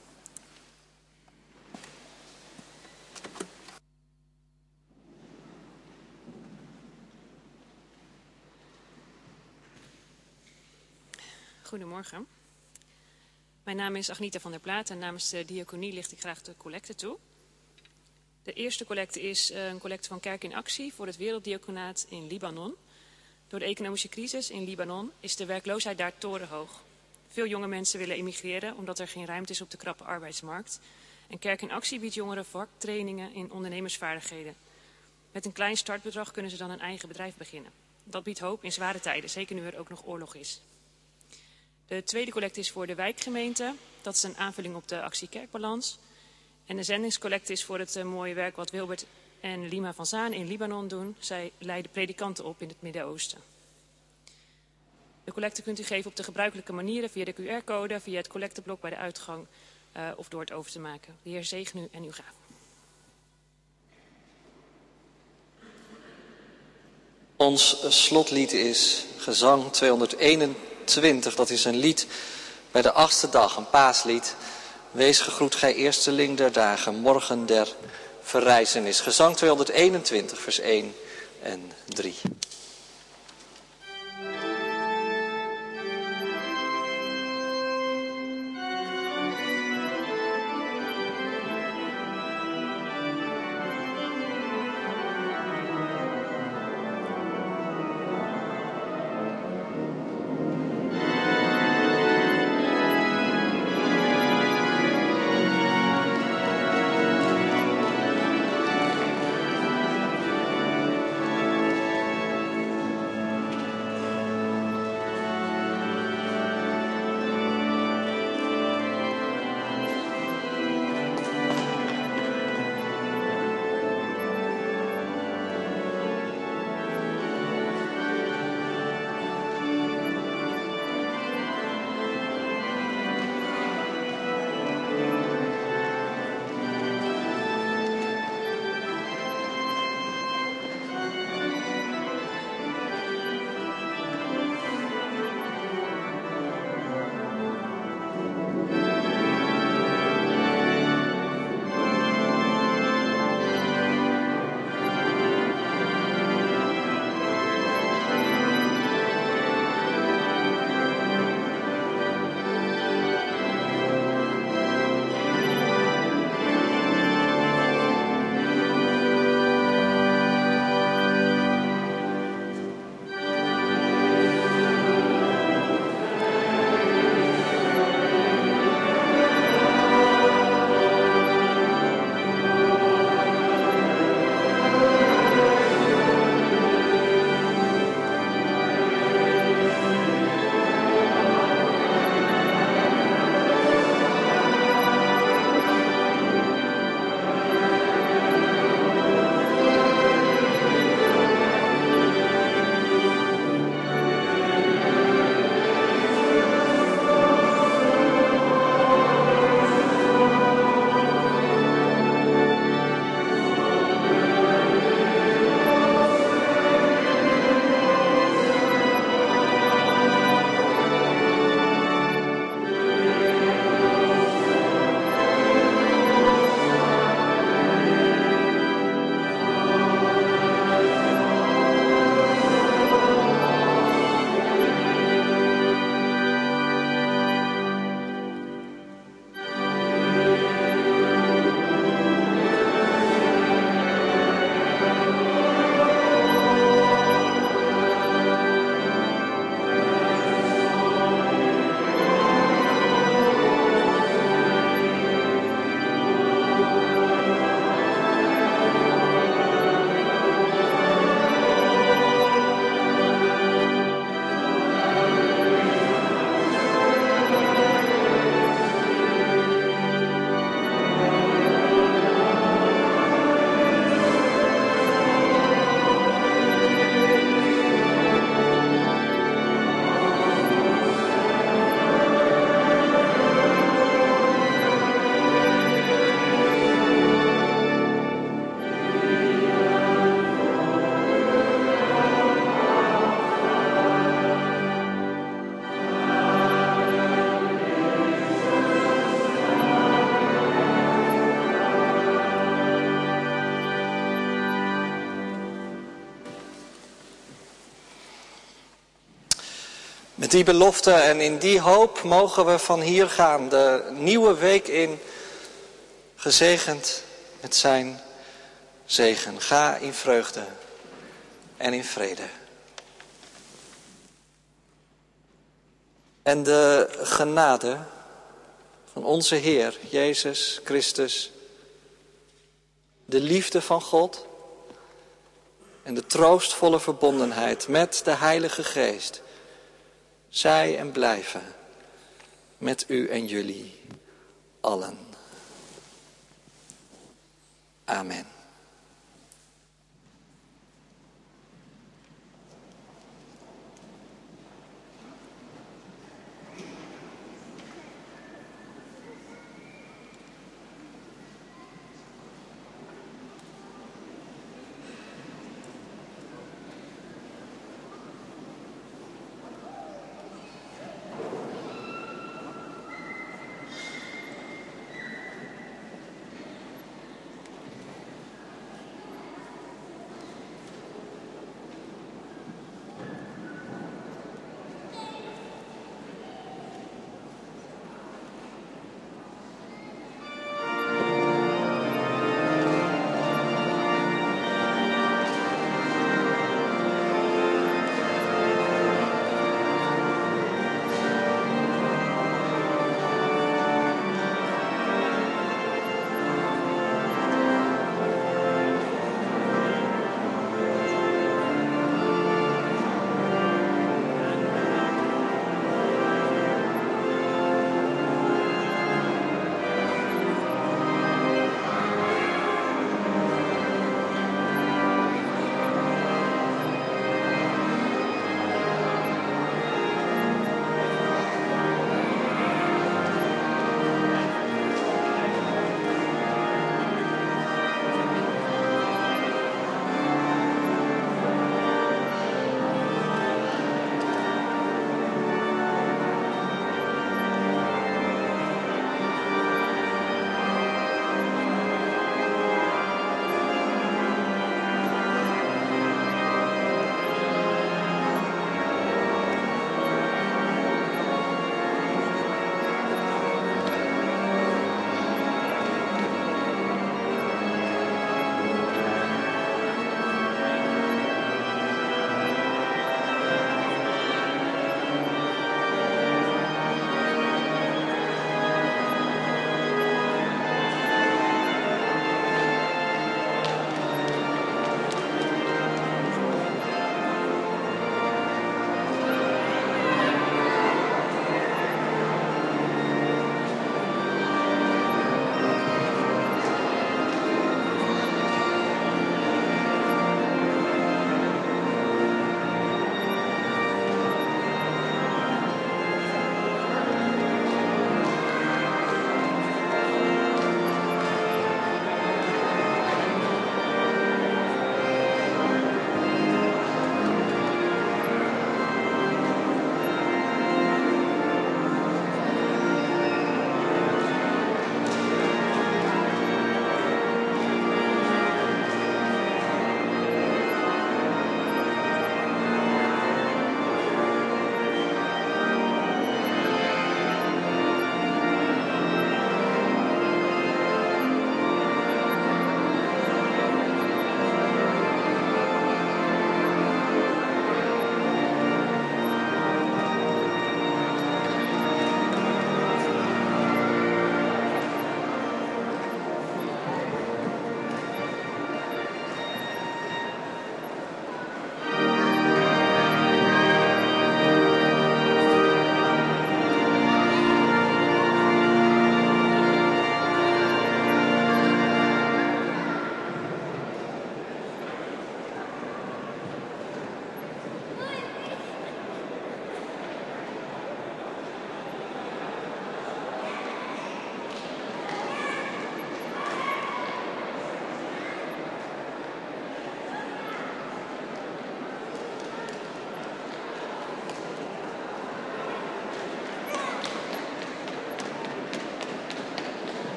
[SPEAKER 1] Goedemorgen. Mijn naam is Agnita van der Plaat en namens de diaconie licht ik graag de collecte toe. De eerste collecte is een collecte van Kerk in Actie voor het Werelddiaconaat in Libanon. Door de economische crisis in Libanon is de werkloosheid daar torenhoog. Veel jonge mensen willen emigreren omdat er geen ruimte is op de krappe arbeidsmarkt. En Kerk in Actie biedt jongeren vaktrainingen in ondernemersvaardigheden. Met een klein startbedrag kunnen ze dan een eigen bedrijf beginnen. Dat biedt hoop in zware tijden, zeker nu er ook nog oorlog is. De tweede collecte is voor de wijkgemeente. Dat is een aanvulling op de actie Kerkbalans. En de zendingscollecte is voor het mooie werk wat Wilbert en Lima van Zaan in Libanon doen. Zij leiden predikanten op in het Midden-Oosten. De collecte kunt u geven op de gebruikelijke manieren via de QR-code, via het collecteblok bij de uitgang of door het over te maken. De Heer zegen u en uw gaven.
[SPEAKER 2] Ons slotlied is gezang 221. Dat is een lied bij de 8e dag, een paaslied. Wees gegroet, gij eersteling der dagen, morgen der verrijzenis. Gezang 221, vers 1 en 3. Met die belofte en in die hoop mogen we van hier gaan, de nieuwe week in, gezegend met zijn zegen. Ga in vreugde en in vrede. En de genade van onze Heer Jezus Christus, de liefde van God en de troostvolle verbondenheid met de Heilige Geest, zij en blijven met u en jullie allen. Amen.